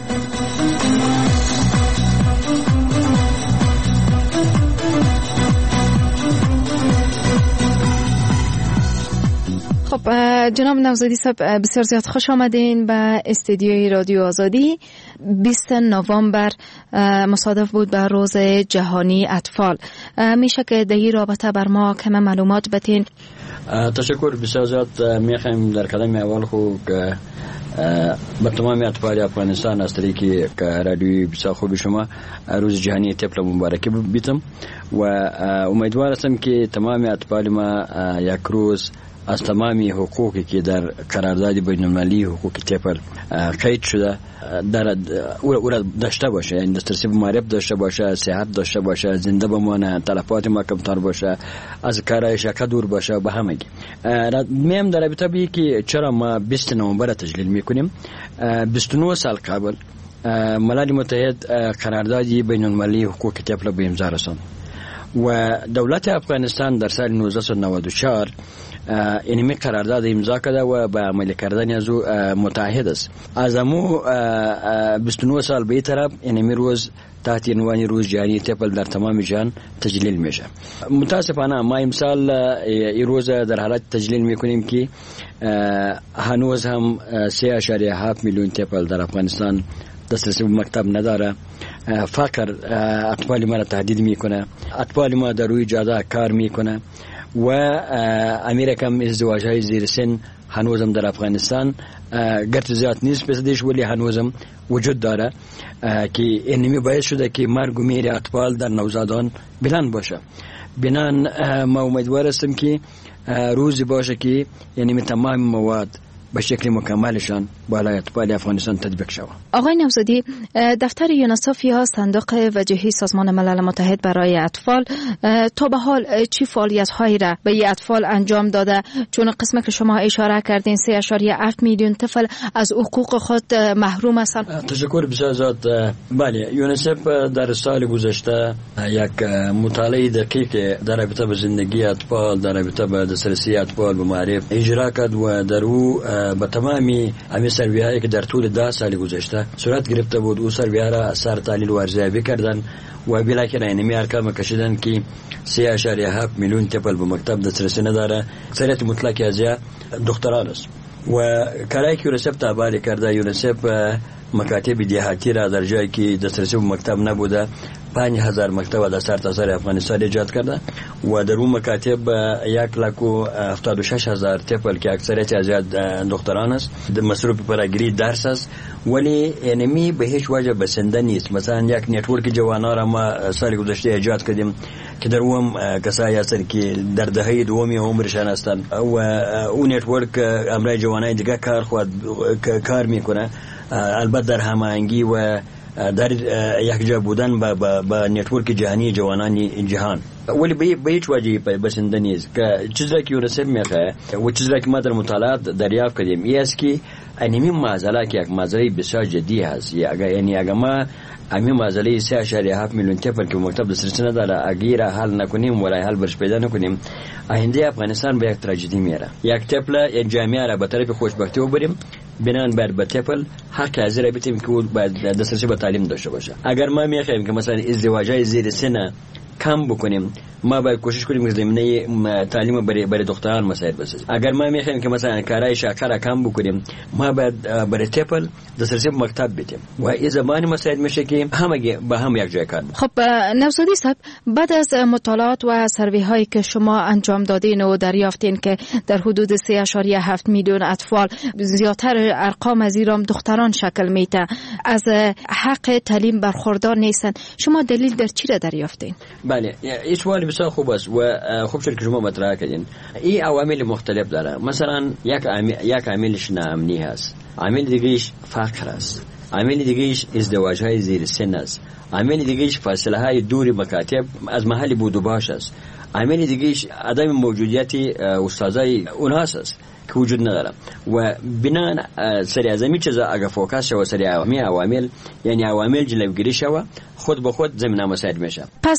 خب جناب نوزادی صاحب بسیار زیاد خوش آمدین به استودیوی رادیو آزادی. 20 نوامبر مصادف بود به روز جهانی اطفال. میشه که در این رابطه بر ما کم معلومات بتین؟ تشکر بسیار زیاد. میخوایم در کلمه اول خو که به تمام اطفال افغانستان از طریق رادیوی بسیار خوب شما روز جهانی طفل مبارکی بیتم و امیدوار هستم که تمام اطفال ما یک روز از تمامی حقوقی که در قرارداد بین‌المللی حقوق طفل قید شده در او را داشته باشه، یعنی دسترسی به معرف داشته باشه، صحت داشته باشه، زنده بمانه، تلفات ما کمتر باشه، از کارهای شکل دور باشه به همگی. میم در رابطه به که چرا ما 20 نوامبر تجلیل میکنیم، 29 سال قبل ملل متحد قرارداد بین‌المللی حقوق طفل به امضا رساند و دولت افغانستان در سال 1994 اینمی قرارداد امضا کرده و به عملی کردن از او متعهد است. از امو 29 سال به طرف اینمی روز تحت عنوان روز جهانی تپل در تمام جهان تجلیل میشه. متاسفانه ما امسال این روز در حالت تجلیل میکنیم که هنوز هم 3.7 میلیون تپل در افغانستان دسترسی به مکتب نداره. فقر اطفال ما را تهدید میکنه، اطفال ما در روی جاده کار میکنه و امریکا ازدواج های زیر سن هنوزم در افغانستان گرچه زیاد نیست بسیدش ولی هنوزم وجود داره که اینمی باعث شده که مرگ و میر اطفال در نوزادان بلند باشه. بنان ما امیدوار هستم که روزی باشه که اینمی تمام مواد به شکل مکملشان بالای اطفال افغانستان تطبیق شود. آقای نوزادی، دفتر یونیسف یا صندوق وجهی سازمان ملل متحد برای اطفال تا به حال چی فعالیت‌هایی را به اطفال انجام داده؟ چون قسمت که شما اشاره کردین 3.8 میلیون طفل از حقوق خود محروم هستند. تشکر بسیار زیاد. بله، یونیسف در سال گذشته یک مطالعه دقیق در رابطه با زندگی اطفال، در رابطه با دسترسی اطفال به معرف اجرا کرد و در او با تمامی همه سروی‌هایی که در طول 10 سال گذشته صورت گرفته بود او سروی‌ها را اثر تحلیل و ارزیابی کردند و بالاخره اینمی ارقام کشیدن که 3.7 میلیون طفل به مکتب دسترسی نداره. اکثریت مطلق از دختران است و کاری که یونیسف تابع کرده، یونیسف مکاتب دهاتی را در جایی که دسترسی به مکتب نبوده 5000 مکتب در سرتاسر افغانستان ایجاد کرده و در اون مکاتب 176,000 طفل که اکثریت از دختران است مصروف پراگیری درس است ولی اینمی به هیچ وجه بسنده نیست. مثلا یک نتورک جوانان را ما سال گذشته ایجاد کردیم که در اون کسایی هستند که در دهه دوم عمرشان هستند و اون نتورک امرای جوانای دیگه کار میکنه، البته در هماهنگی و در یک جا بودن با نتورک جهانی جوانان جهان ولی به هیچ وجه بسنده نیست. که چیزی که یونیسف میخواه و چیزی که ما در مطالعات دریافت کردیم این است که اینمی معضله که یک معضله بسیار جدی هست. یعنی اگر ما همین معضله 3.7 میلیون طفل که مکتب دسترسی نداره اگر حل نکنیم و راه حل برش پیدا نکنیم آینده افغانستان به یک تراژدی میره. یک طفل یک جامعه را به طرف خوشبختی ببریم بنان بر طفل حق از را بدیم که او دسترسی به تعلیم داشته باشه. اگر ما میخوایم که مثلا ازدواجای زیر سن کم بکنیم ما باید کوشش کنیم که زمینه تعلیم برای دختران مساعد بسازیم. اگر ما میخوایم که مثلا کارهای شاقه را کم بکنیم ما باید برای طفل دسترسی به مکتب بدیم و این زمانی مساعد میشه که همه با هم یک جای کار. خب نوزادی صاحب، بعد از مطالعات و سروی هایی که شما انجام دادین و دریافتین که در حدود 3.7 میلیون اطفال زیادتر ارقام از ایران دختران شکل میده از حق تعلیم برخوردار نیستن، شما دلیل در چی را دریافتین؟ بله، این سوال بسیار خوب است و خوب شد که شما مطرح کردین. این عوامل مختلف داره. مثلا یک عاملش ناامنی هست، عامل دیگهش فقر است، عامل دیگهش ازدواج های زیر سن است، عامل دیگهش فاصله های دور مکاتب از محل بود و باش است، عامل دیگهش عدم موجودیت استادای اوناس است که وجود نداره و بنان سری از این چیزا اگه فوکس شو سری عوامل یعنی عوامل جلوگیری شو خود به خود زمینه مساعد میشه. پس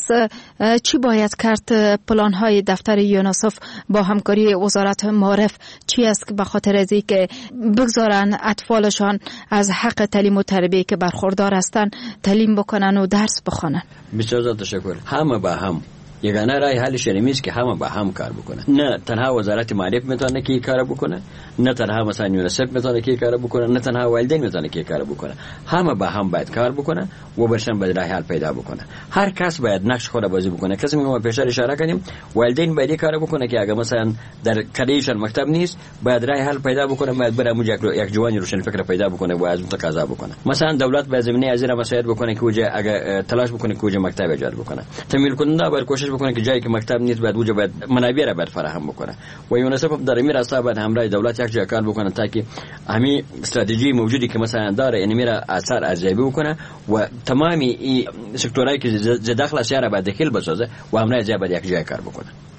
چی باید کرد؟ پلان های دفتر یونیسف با همکاری وزارت معارف چی است که به خاطر از اینکه بگذارن اطفالشان از حق تعلیم و تربیت که برخوردار هستند تعلیم بکنن و درس بخونن؟ بسیار تشکر. همه با هم یگانه رای حلش نیست که همه با هم کار بکنه. نه تنها وزارت معارف میتونه که کار بکنه، نه تنها مثلا یونیسف میتونه که کار بکنه، نه تنها والدین میتونه که کار بکنه. همه با هم باید کار بکنه و برشن باید راه حل پیدا بکنه. هر کس باید نقش خود بازی بکنه. کسی ما پیش اشاره کردیم والدین باید کار بکنه که اگه مثلا در کلیشان مکتب نیست باید راه حل پیدا بکنه، باید برای یک جوانی روشن فکر پیدا بکنه و از اون تقاضا بکنه. مثلا دولت باید زمینه از این مساعد بکنه که وجه اگه تلاش بکنه که وجه مکتب ایجاد بکنه. تمویل کننده باید کوشش بکنه که جایی که مکتب نیست باید وجه باید منابع را باید فراهم بکنه و یونیسف در این راستا باید همراه دولت یک جای کار بکنه تا که همین استراتژی موجودی که مثلا داره این میره اثر ارزیابی بکنه و تمامی این سکتورایی که داخل سیاره باید دخیل بسازه و همراه جای باید یک جای کار بکنه.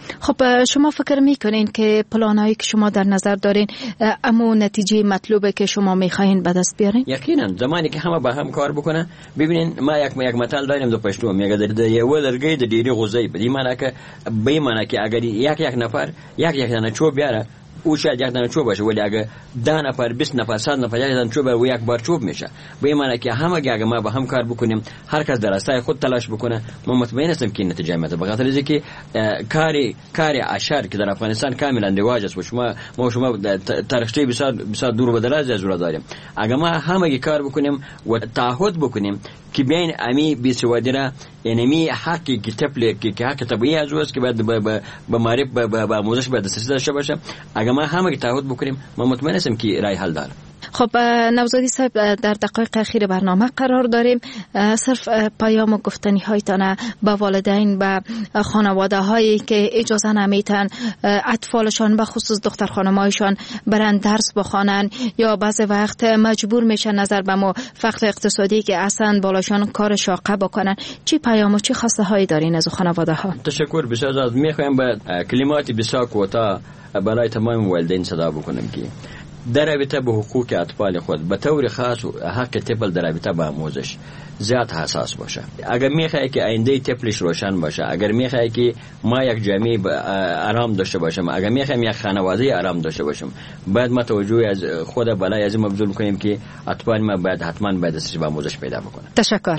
خب شما فکر میکنین که پلانایی که شما در نظر دارین اما نتیجه مطلوبه که شما میخواین به دست بیارین؟ یقینا زمانی که همه با هم کار بکنه. ببینین ما یک مثال داریم در پښتو میگه د یو لرګي د ډیری غوزي په دې معنی کې اگر یک نفر یک دانه چوب بیاره او شاید یک دانه چوب باشه، ولی اگه 10 نفر 20 نفر 100 نفر یک دانه چوب و یک بار چوب میشه. به این معنی که همه اگه ما با هم کار بکنیم، هر کس در راستای خود تلاش بکنه، ما مطمئن هستم که نتیجه میاد. به خاطر اینکه کار اشر که در افغانستان کاملا رواج است و شما تاریخچه بسیار دور و دراز از اون داریم. اگه ما همه کار بکنیم و تعهد بکنیم که بین امی بیسوادی را، یعنی می حقی که طفل که حق طبیعی از اوست که باید به معرف به آموزش باید دسترسی داشته باشه. اگر ما همه تعهد بکنیم، ما مطمئن هستم که راه حل داره. خب نوزادی صاحب، در دقایق اخیر برنامه قرار داریم. صرف پیام و گفتنی هایتان به والدین، به خانواده هایی که اجازه نمیتن اطفالشان به خصوص دختر خانمایشان برن درس بخوانن یا بعض وقت مجبور میشن نظر به فقر اقتصادی که اصلا بالاشان کار شاقه بکنن، چی پیام و چی خواسته هایی دارین از خانواده ها؟ تشکر بسیار از میخوایم به کلمات بسیار کوتاه برای تمام والدین صدا بکنم که در رابطه به حقوق اطفال خود به طور خاص حق طفل در رابطه با آموزش زیاد حساس باشه. اگر میخوای که آینده طفلش روشن باشه، اگر میخوای که ما یک جامعه آرام داشته باشیم، اگر میخوایم یک خانواده آرام داشته باشیم، باید ما توجه از خود بالای از این مبذول کنیم که اطفال ما باید حتما دسترسی به آموزش پیدا بکنه. تشکر.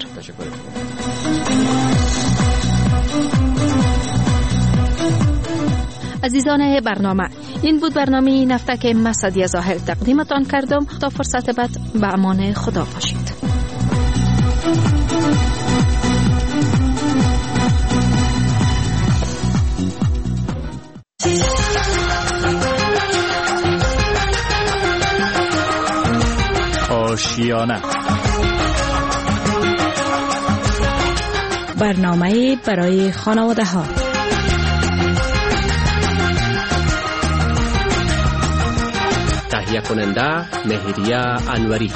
عزیزان برنامه، این بود برنامه این هفته که من سعدیه ظاهر تقدیمتان کردم. تا فرصت بعد به امان خدا باشید. آشیانه، برنامه برای خانواده ها. تهیه کننده مهریه انوری.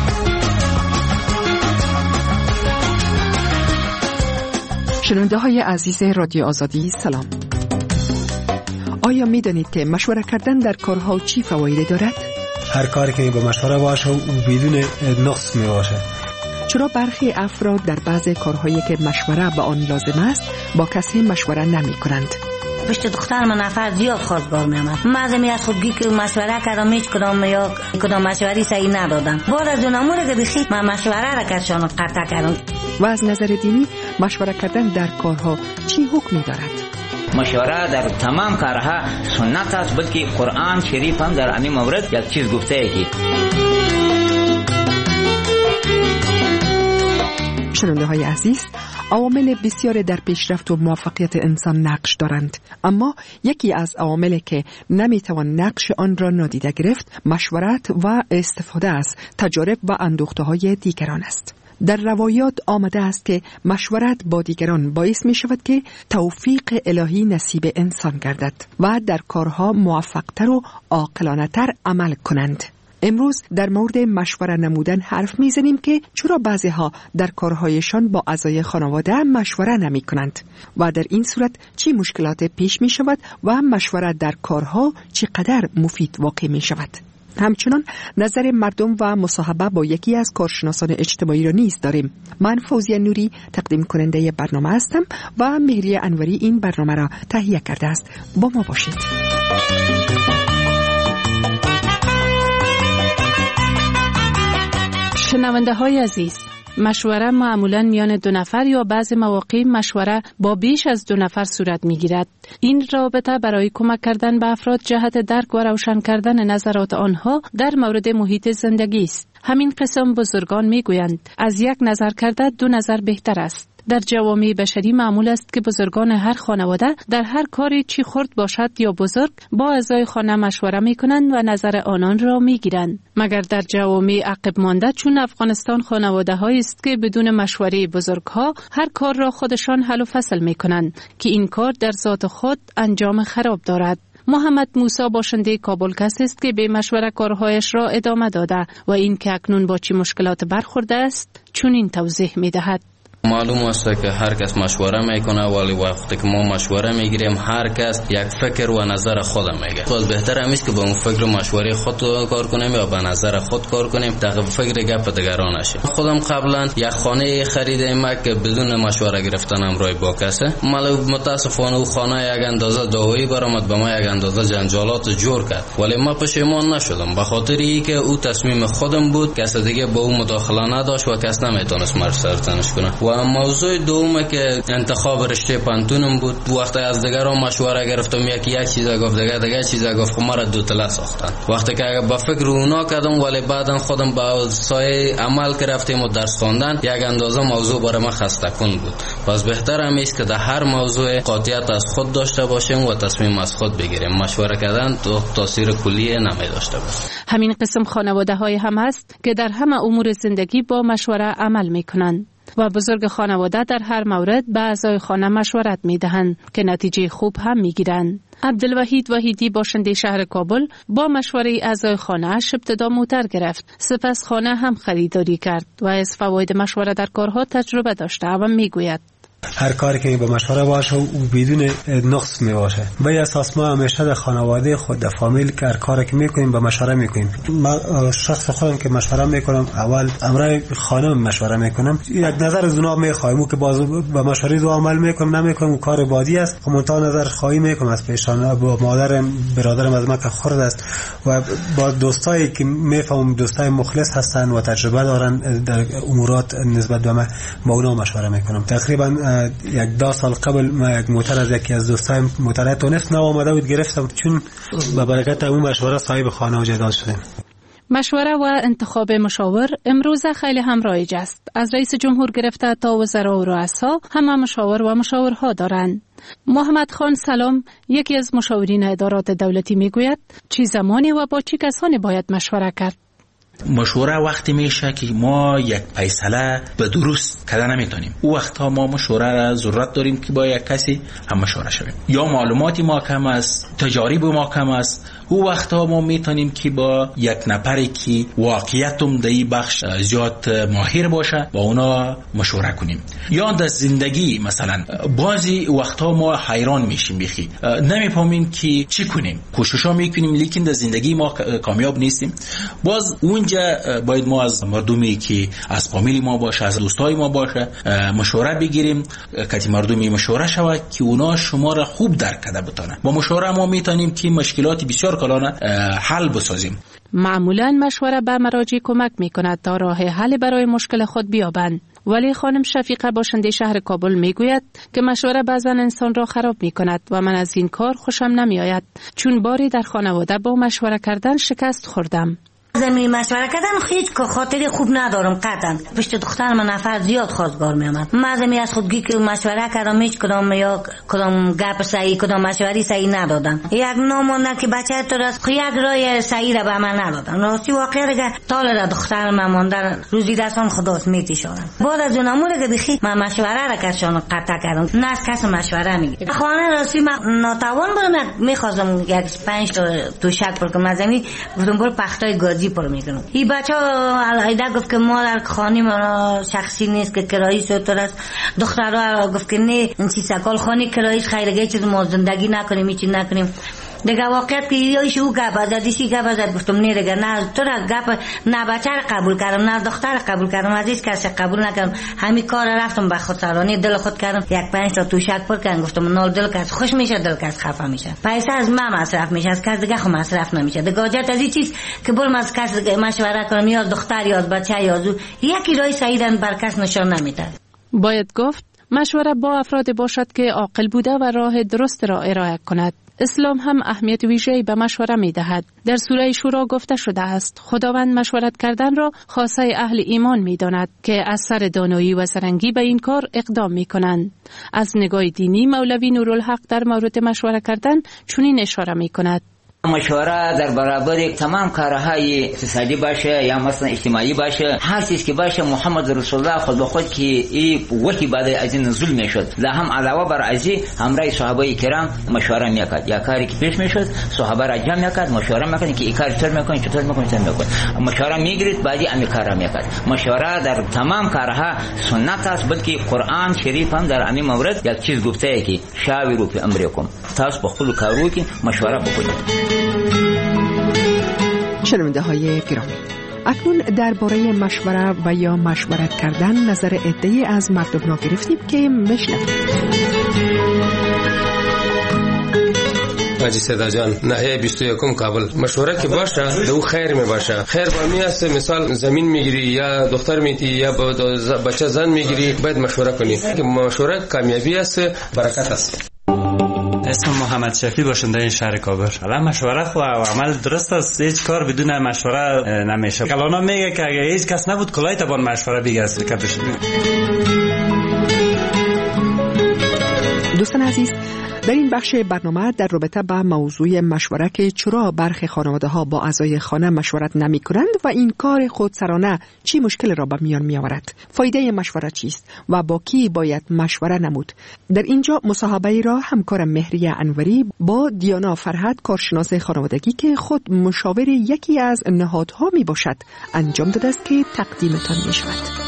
شنونده های عزیز رادیو آزادی سلام. آیا می دانید که مشوره کردن در کارها چی فوایدی دارد؟ هر کاری که با مشوره باشه و بدون نقص می باشه. چرا برخی افراد در بعض کارهایی که مشوره به آن لازم است با کسی مشوره نمی کنند؟ پشت دختر من نفر زیاد خواستگار میامد. مازمی از خودگی که مشوره کردم هیچ کدام مشوری صحیح ندادم. بار از اون امور که بخیر من مشوره را کردشان قطع کردم. و از نظر دینی مشوره کردن در کارها چی حکمی دارد؟ مشوره در تمام کارها سنت است، بلکه قرآن شریف هم در همین مورد یک چیز گفته ای که شنونده های عزیز، عوامل بسیار در پیشرفت و موفقیت انسان نقش دارند، اما یکی از عواملی که نمیتوان نقش آن را نادیده گرفت مشورت و استفاده از تجارب و اندوخته های دیگران است. در روایات آمده است که مشورت با دیگران باعث می شود که توفیق الهی نصیب انسان گردد و در کارها موفقتر و عاقلانه‌تر عمل کنند. امروز در مورد مشوره نمودن حرف میزنیم که چرا بعضی ها در کارهایشان با اعضای خانواده مشوره نمی کنند و در این صورت چی مشکلات پیش می شود و مشوره در کارها چقدر مفید واقع می شود. همچنان نظر مردم و مصاحبه با یکی از کارشناسان اجتماعی را نیز داریم. من فوزیه نوری تقدیم کننده برنامه هستم و مهریه انوری این برنامه را تهیه کرده است. با ما باشید. شنونده های عزیز، مشوره معمولاً میان دو نفر یا بعض مواقع مشوره با بیش از دو نفر صورت میگیرد. این رابطه برای کمک کردن به افراد جهت درک و روشن کردن نظرات آنها در مورد محیط زندگی است. همین قسم بزرگان میگویند از یک نظر کرده دو نظر بهتر است. در جوامع بشری معمول است که بزرگان هر خانواده در هر کاری چی خرد باشد یا بزرگ با اعضای خانه مشوره میکنند و نظر آنان را میگیرند. مگر در جوامع عقب مانده چون افغانستان خانواده هایی است که بدون مشوره بزرگها هر کار را خودشان حل و فصل میکنند که این کار در ذات خود انجام خراب دارد. محمد موسی باشنده کابل کسی است که به مشوره کارهایش را ادامه داده و این که اکنون با چه مشکلات برخورده است چون این توضیح میدهد. معلوم است که هر کس مشوره میکنه، ولی وقتی که ما مشوره میگیریم هر کس یک فکر و نظر خود میگه. باز بهتر است که با اون فکر و مشوره خود کار کنیم یا با نظر خود کار کنیم تا فکر گپ دیگران نشه. خودم قبلا یک خانه خریدم که بدون مشوره گرفتنم روی با کسه، متاسفانه اون خانه یک اندازه دعوایی برآمد، به ما یک اندازه جنجالات جور کرد، ولی ما پشیمان نشدم به خاطر اینکه او تصمیم خودم بود، کس دیگه با او مداخله نداشت و کس نمیتونست مرا سرزنش کنه. و موضوع دوم که انتخاب رشته پانتونم بود، وقتی از دیگران مشوره گرفتم، یکی یک چیز گفت، دیگه چیز گفت، مرا دو تله ساختن. وقتی که با فکر اونا کردم، ولی بعدن خودم با سایه عمل که رفتیم و درس خواندن، یک اندازه موضوع برای من خسته کن بود. پس بهتر است که در هر موضوع قاطعیت از خود داشته باشیم و تصمیم از خود بگیریم. مشوره کردن تو تاثیر کلی نمی داشته باشه. همین قسم خانواده های هم هست که در همه امور زندگی با مشوره عمل می کنند و بزرگ خانواده در هر مورد به اعضای خانه مشورت می دهند که نتیجه خوب هم می گیرند. عبدالوحید وحیدی باشنده شهر کابل با مشوره اعضای خانه ابتدا موتر گرفت، سپس خانه هم خریداری کرد و از فواید مشوره در کارها تجربه داشته و می گوید هر کاری که با مشوره باشه و بدون نقص می باشه. به اساس ما همیشه در خانواده خود، در فامیل که هر کاری که میکنیم با مشوره میکنیم. من شخص خودم که مشوره میکنم، اول امرای خانم مشوره میکنم، یک نظر از اونها میخوایم که باز با مشوره دو عمل میکنم نمیکنم، کار بادی است، منتها نظر خواهی میکنم از پیشان. با مادرم برادرم از من که خرد است و با دوستایی که میفهمم دوستای مخلص هستن و تجربه دارن در امورات نسبت به من، با اونها مشوره میکنم. تقریبا یک 2 سال قبل ما یک موتر از یکی از دوستایم موتر تونست نو آمده بود گرفتم، چون به برکت اون مشوره صاحب خانه و جدال شدیم. مشوره و انتخاب مشاور امروز خیلی هم رایج است. از رئیس جمهور گرفته تا وزرا و رؤسا همه مشاور و مشاورها دارند. محمد خان سلام، یکی از مشاورین ادارات دولتی، میگوید چه زمانی و با چه کسانی باید مشوره کرد. مشوره وقتی میشه که ما یک فیصله به درست کردن نمیتونیم، او وقتا ما مشوره را ضرورت داریم که با یک کسی هم مشوره شویم. یا معلوماتی ما کم است، تجارب ما کم است، او وقتا ما میتونیم که با یک نفری که واقعیتم در این بخش زیاد ماهر باشه با اونا مشوره کنیم. یا در زندگی مثلا بعضی وقتا ما حیران میشیم، بخی نمیفهمیم که چی کنیم، کوششا میکنیم لیکن در زندگی ما کامیاب نیستیم. باز اونجا باید ما از مردمی که از فامیلی ما باشه، از دوستای ما باشه مشوره بگیریم که مردمی مشوره شود که اونا شما را خوب درک کرده بتونه. با مشوره ما میتونیم که مشکلات بسیار کلانه حل بسازیم. معمولا مشوره به مراجع کمک میکند تا راه حل برای مشکل خود بیابند. ولی خانم شفیقه باشنده شهر کابل میگوید که مشوره بعضا انسان را خراب میکند و من از این کار خوشم نمیآید، چون باری در خانواده با مشوره کردن شکست خوردم. زمین مشوره کردن هیچ خاطری خوب ندارم قطعا. پشت دختر من نفر زیاد خواستگار میامد. من زمین از خودگی که مشوره کردم هیچ کدام یا کدام گپ صحیح کدام مشوری صحیح ندادن. یک ناموندن که بچه تو راست یک راه صحیح را به من ندادن. راستی واقعا دیگه طال را دختر من ماندن روزی دستان خداست میتیشونن. بعد از اون امور که بخی من مشوره را کردم قطع کردم. نه از کس مشوره میگیره. خانه راستی من ناتوان بودم، میخواستم یک 5 تا توشک پر کنم. زمین گفتم برو پختای گازی پر میکنم. این بچه‌ها الایده گفت که ما در خانه ما شخصی نیست که کرایی سوتر است. دخترها گفت که نه این سیسکال خانه کراییش خیرگی چیز ما زندگی نکنیم هیچ نکنیم. دیگه واقعیت که یه شو گپ از دیسی گپ از گفتم نه دیگه نه تو را گپ نه بچه را قبول کردم نه دختر را قبول کردم، از هیچ کسی قبول نکردم. همین کار رفتم به خود سرانی دل خود کردم. یک 5 تا توشک پر کردم. گفتم نال دل کس خوش میشه دل کس خفه میشه. پیسه از من مصرف میشه، از کس دیگه خو مصرف نمیشه. دیگه حاجت از این چیز که برم از کس مشوره کنم یا دختر یا بچه یا زو یکی راه صحیح بر کس نشان نمیده. باید گفت مشوره با افراد باشد که عاقل بوده و راه درست را ارائه کند. اسلام هم اهمیت ویژه‌ای به مشوره می‌دهد. در سوره شورا گفته شده است خداوند مشورت کردن را خاصه اهل ایمان می‌داند که از سر دانایی و زرنگی به این کار اقدام می‌کنند. از نگاه دینی مولوی نورالحق در مورد مشوره کردن چنین اشاره می‌کند: مشوره در برابر تمام کارهای اقتصادی باشه یا مثلا اجتماعی باشه، هر چیز که باشه محمد رسول الله خود به خود که این وقتی بعد از این نزول میشد لا هم علاوه بر ازی همراه صحابه کرام مشوره میکرد، یا کاری که پیش میشد صحابه را جمع میکرد مشوره میکرد که این کار چطور میکنید چطور میکنید مشوره میگیرید بعدی امی کارا میکرد. مشوره در تمام کارها سنت است، بلکه قرآن شریف هم در امی مورد یک چیز گفته که شاوروا فی امرکم، تاسو به خپل کارو کې مشوره بکنید. شنونده های گرامی، اکنون درباره مشوره و یا مشورت کردن نظر عده‌ای از مردم را گرفتیم که میشنویم. حاجی صدا جان ناحیه 21 کابل. مشوره که باشه دو خیر می باشه. خیر با می است، مثال زمین میگیری یا دختر میتی یا بچه زن میگیری، باید مشوره کنی که مشوره کامیابی است، برکت است. اسم محمد شفیع باشنده این شهر کابل. حالا مشوره خو عمل درست است، هیچ کار بدون مشوره نمیشه. کلانا میگه که اگه هیچ کس نبود کلای تبان مشوره بگه است کپش. دوستان عزیز، در این بخش برنامه در رابطه با موضوع مشوره که چرا برخی خانواده ها با اعضای خانه مشورت نمی کنند و این کار خودسرانه چی مشکل را به میان می آورد، فایده مشوره چیست و با کی باید مشوره نمود. در اینجا مصاحبه را همکارم مهریه انوری با دیانا فرهاد کارشناس خانوادگی که خود مشاور یکی از نهادها می باشد انجام داده است که تقدیمتان می شود.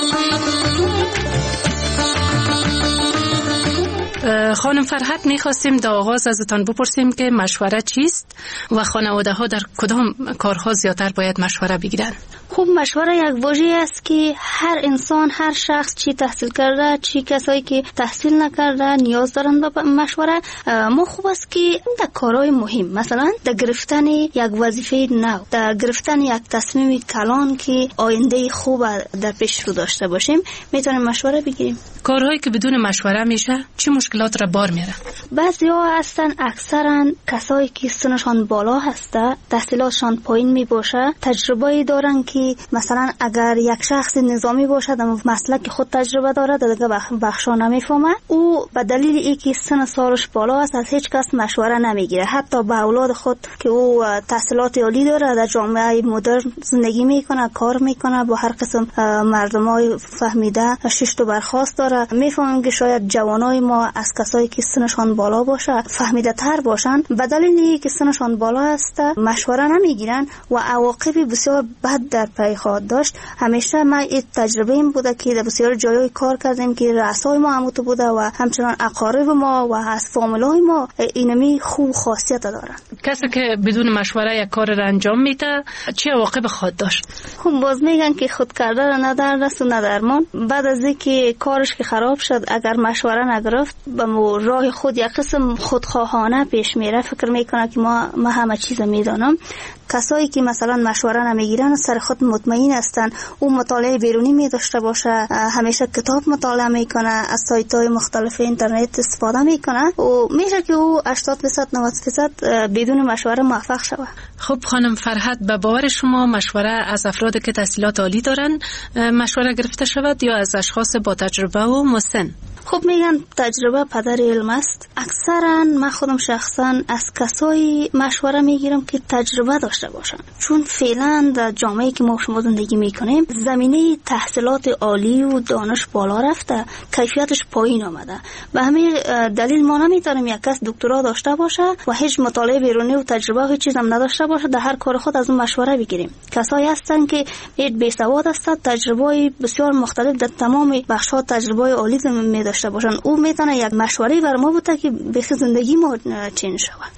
خانم فرهاد، میخواستیم در آغاز ازتان بپرسیم که مشوره چیست و خانواده ها در کدام کارها زیادتر باید مشوره بگیرن؟ خب مشوره یک واژه است که هر انسان، هر شخص، چی تحصیل کرده چی کسایی که تحصیل نکرده نیاز دارن به مشوره. ما خوب است که در کارهای مهم، مثلا در گرفتن یک وظیفه نو، در گرفتن یک تصمیم کلان که آینده خوب در پیش رو داشته باشیم، میتونیم مشوره بگیریم. کارهایی که بدون مشوره میشه چه مشکلات را بار میاره؟ بعضی‌ها هستن اکثرا کسایی که سنشان بالا هسته، تحصیلاتشان پایین می باشه، تجربه دارن که مثلا اگر یک شخص نظامی باشه در مسلک خود تجربه داره دیگه بخشا نمیفهمه، او به دلیل اینکه سن سالش بالا است از هیچ کس مشوره نمیگیره، حتی با اولاد خود که او تحصیلات عالی داره در جامعه مدرن زندگی میکنه، کار میکنه، با هر قسم مردمای فهمیده شش برخاست داره. میفهمیم که شاید جوانای ما از کسایی که سنشان بالا باشه فهمیده تر باشن، به دلیل اینکه سنشان بالا است مشوره نمیگیرن و عواقب بسیار بد در پی خواهد داشت. همیشه ما این تجربه این بوده که در بسیار جایای کار کردیم که رؤسای ما همون بوده و همچنان اقارب ما و از فامیلای ما اینمی خوب خاصیت دارن. کسی که بدون مشوره یک کار را انجام میده چه عواقب خواهد داشت؟ خب باز میگن که خود کرده را نه در دست و نه درمان. بعد از اینکه کارش که خراب شد اگر مشوره نگرفت به راه خود یک قسم خودخواهانه پیش میره، فکر میکنه که ما همه چیز میدانم. کسایی که مثلا مشوره نمیگیرن سر خود مطمئن هستن، او مطالعه بیرونی می داشته باشه، همیشه کتاب مطالعه میکنه، از سایت های مختلف اینترنت استفاده میکنه و میشه که او 80% 90% بدون مشوره موفق شود. خب خانم فرهاد، به باور شما مشوره از افرادی که تحصیلات عالی دارن مشوره گرفته شود یا از اشخاص با تجربه و مسن؟ خب میگن تجربه پدر علم است. اکثرا من خودم شخصا از کسایی مشوره میگیرم که تجربه داشته باشن، چون فعلا در جامعه که ما شما زندگی میکنیم زمینه تحصیلات عالی و دانش بالا رفته، کیفیتش پایین آمده. به همین دلیل ما نمیتونیم یک کس دکترا داشته باشه و هیچ مطالعه بیرونی و تجربه و هیچ چیز هم نداشته باشه در هر کار خود از اون مشوره بگیریم. کسایی هستن که بی سواد هستند، تجربه بسیار مختلف در تمام بخش‌ها تجربه عالی می داشته باشن، او میتونه یک مشوره بر ما بوده که بخی زندگی ما چین شود.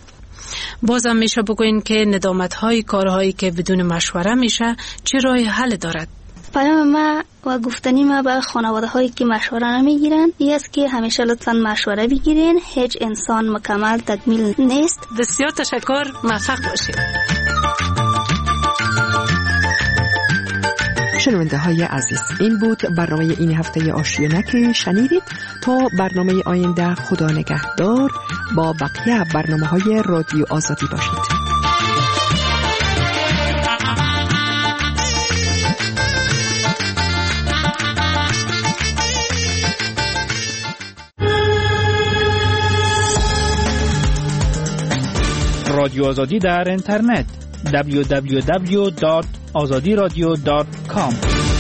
بازم میشه بگوین که ندامت‌های کارهایی که بدون مشوره میشه چه راه حل دارد؟ پیام ما و گفتنی ما به خانواده هایی که مشوره نمیگیرن این است که همیشه لطفاً مشوره بگیرین. هیچ انسان مکمل تکمیل نیست. بسیار تشکر، موفق باشید. شنونده های عزیز، این بود برنامه این هفته آشیانه که شنیدید. تا برنامه آینده خدا نگهدار، با بقیه برنامه های رادیو آزادی باشید. رادیو آزادی در اینترنت www.azadiradio.com.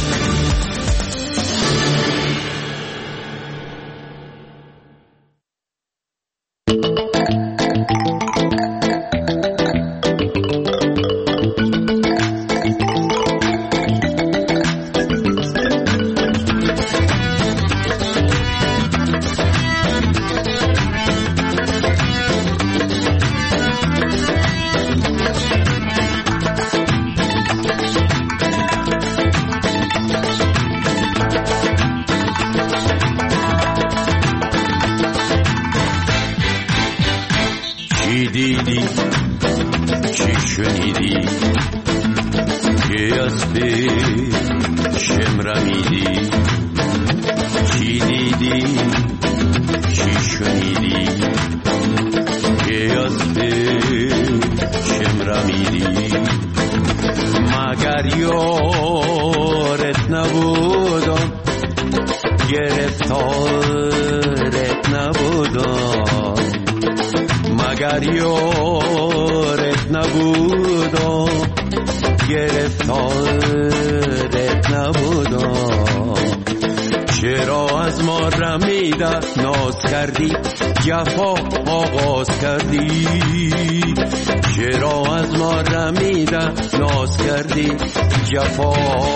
جفا آغاز کردی، چرا از ما رمیدن ناز کردی، جفا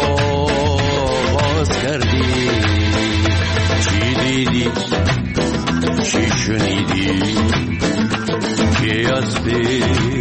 آغاز کردی. چی دیدی چی شنیدی که از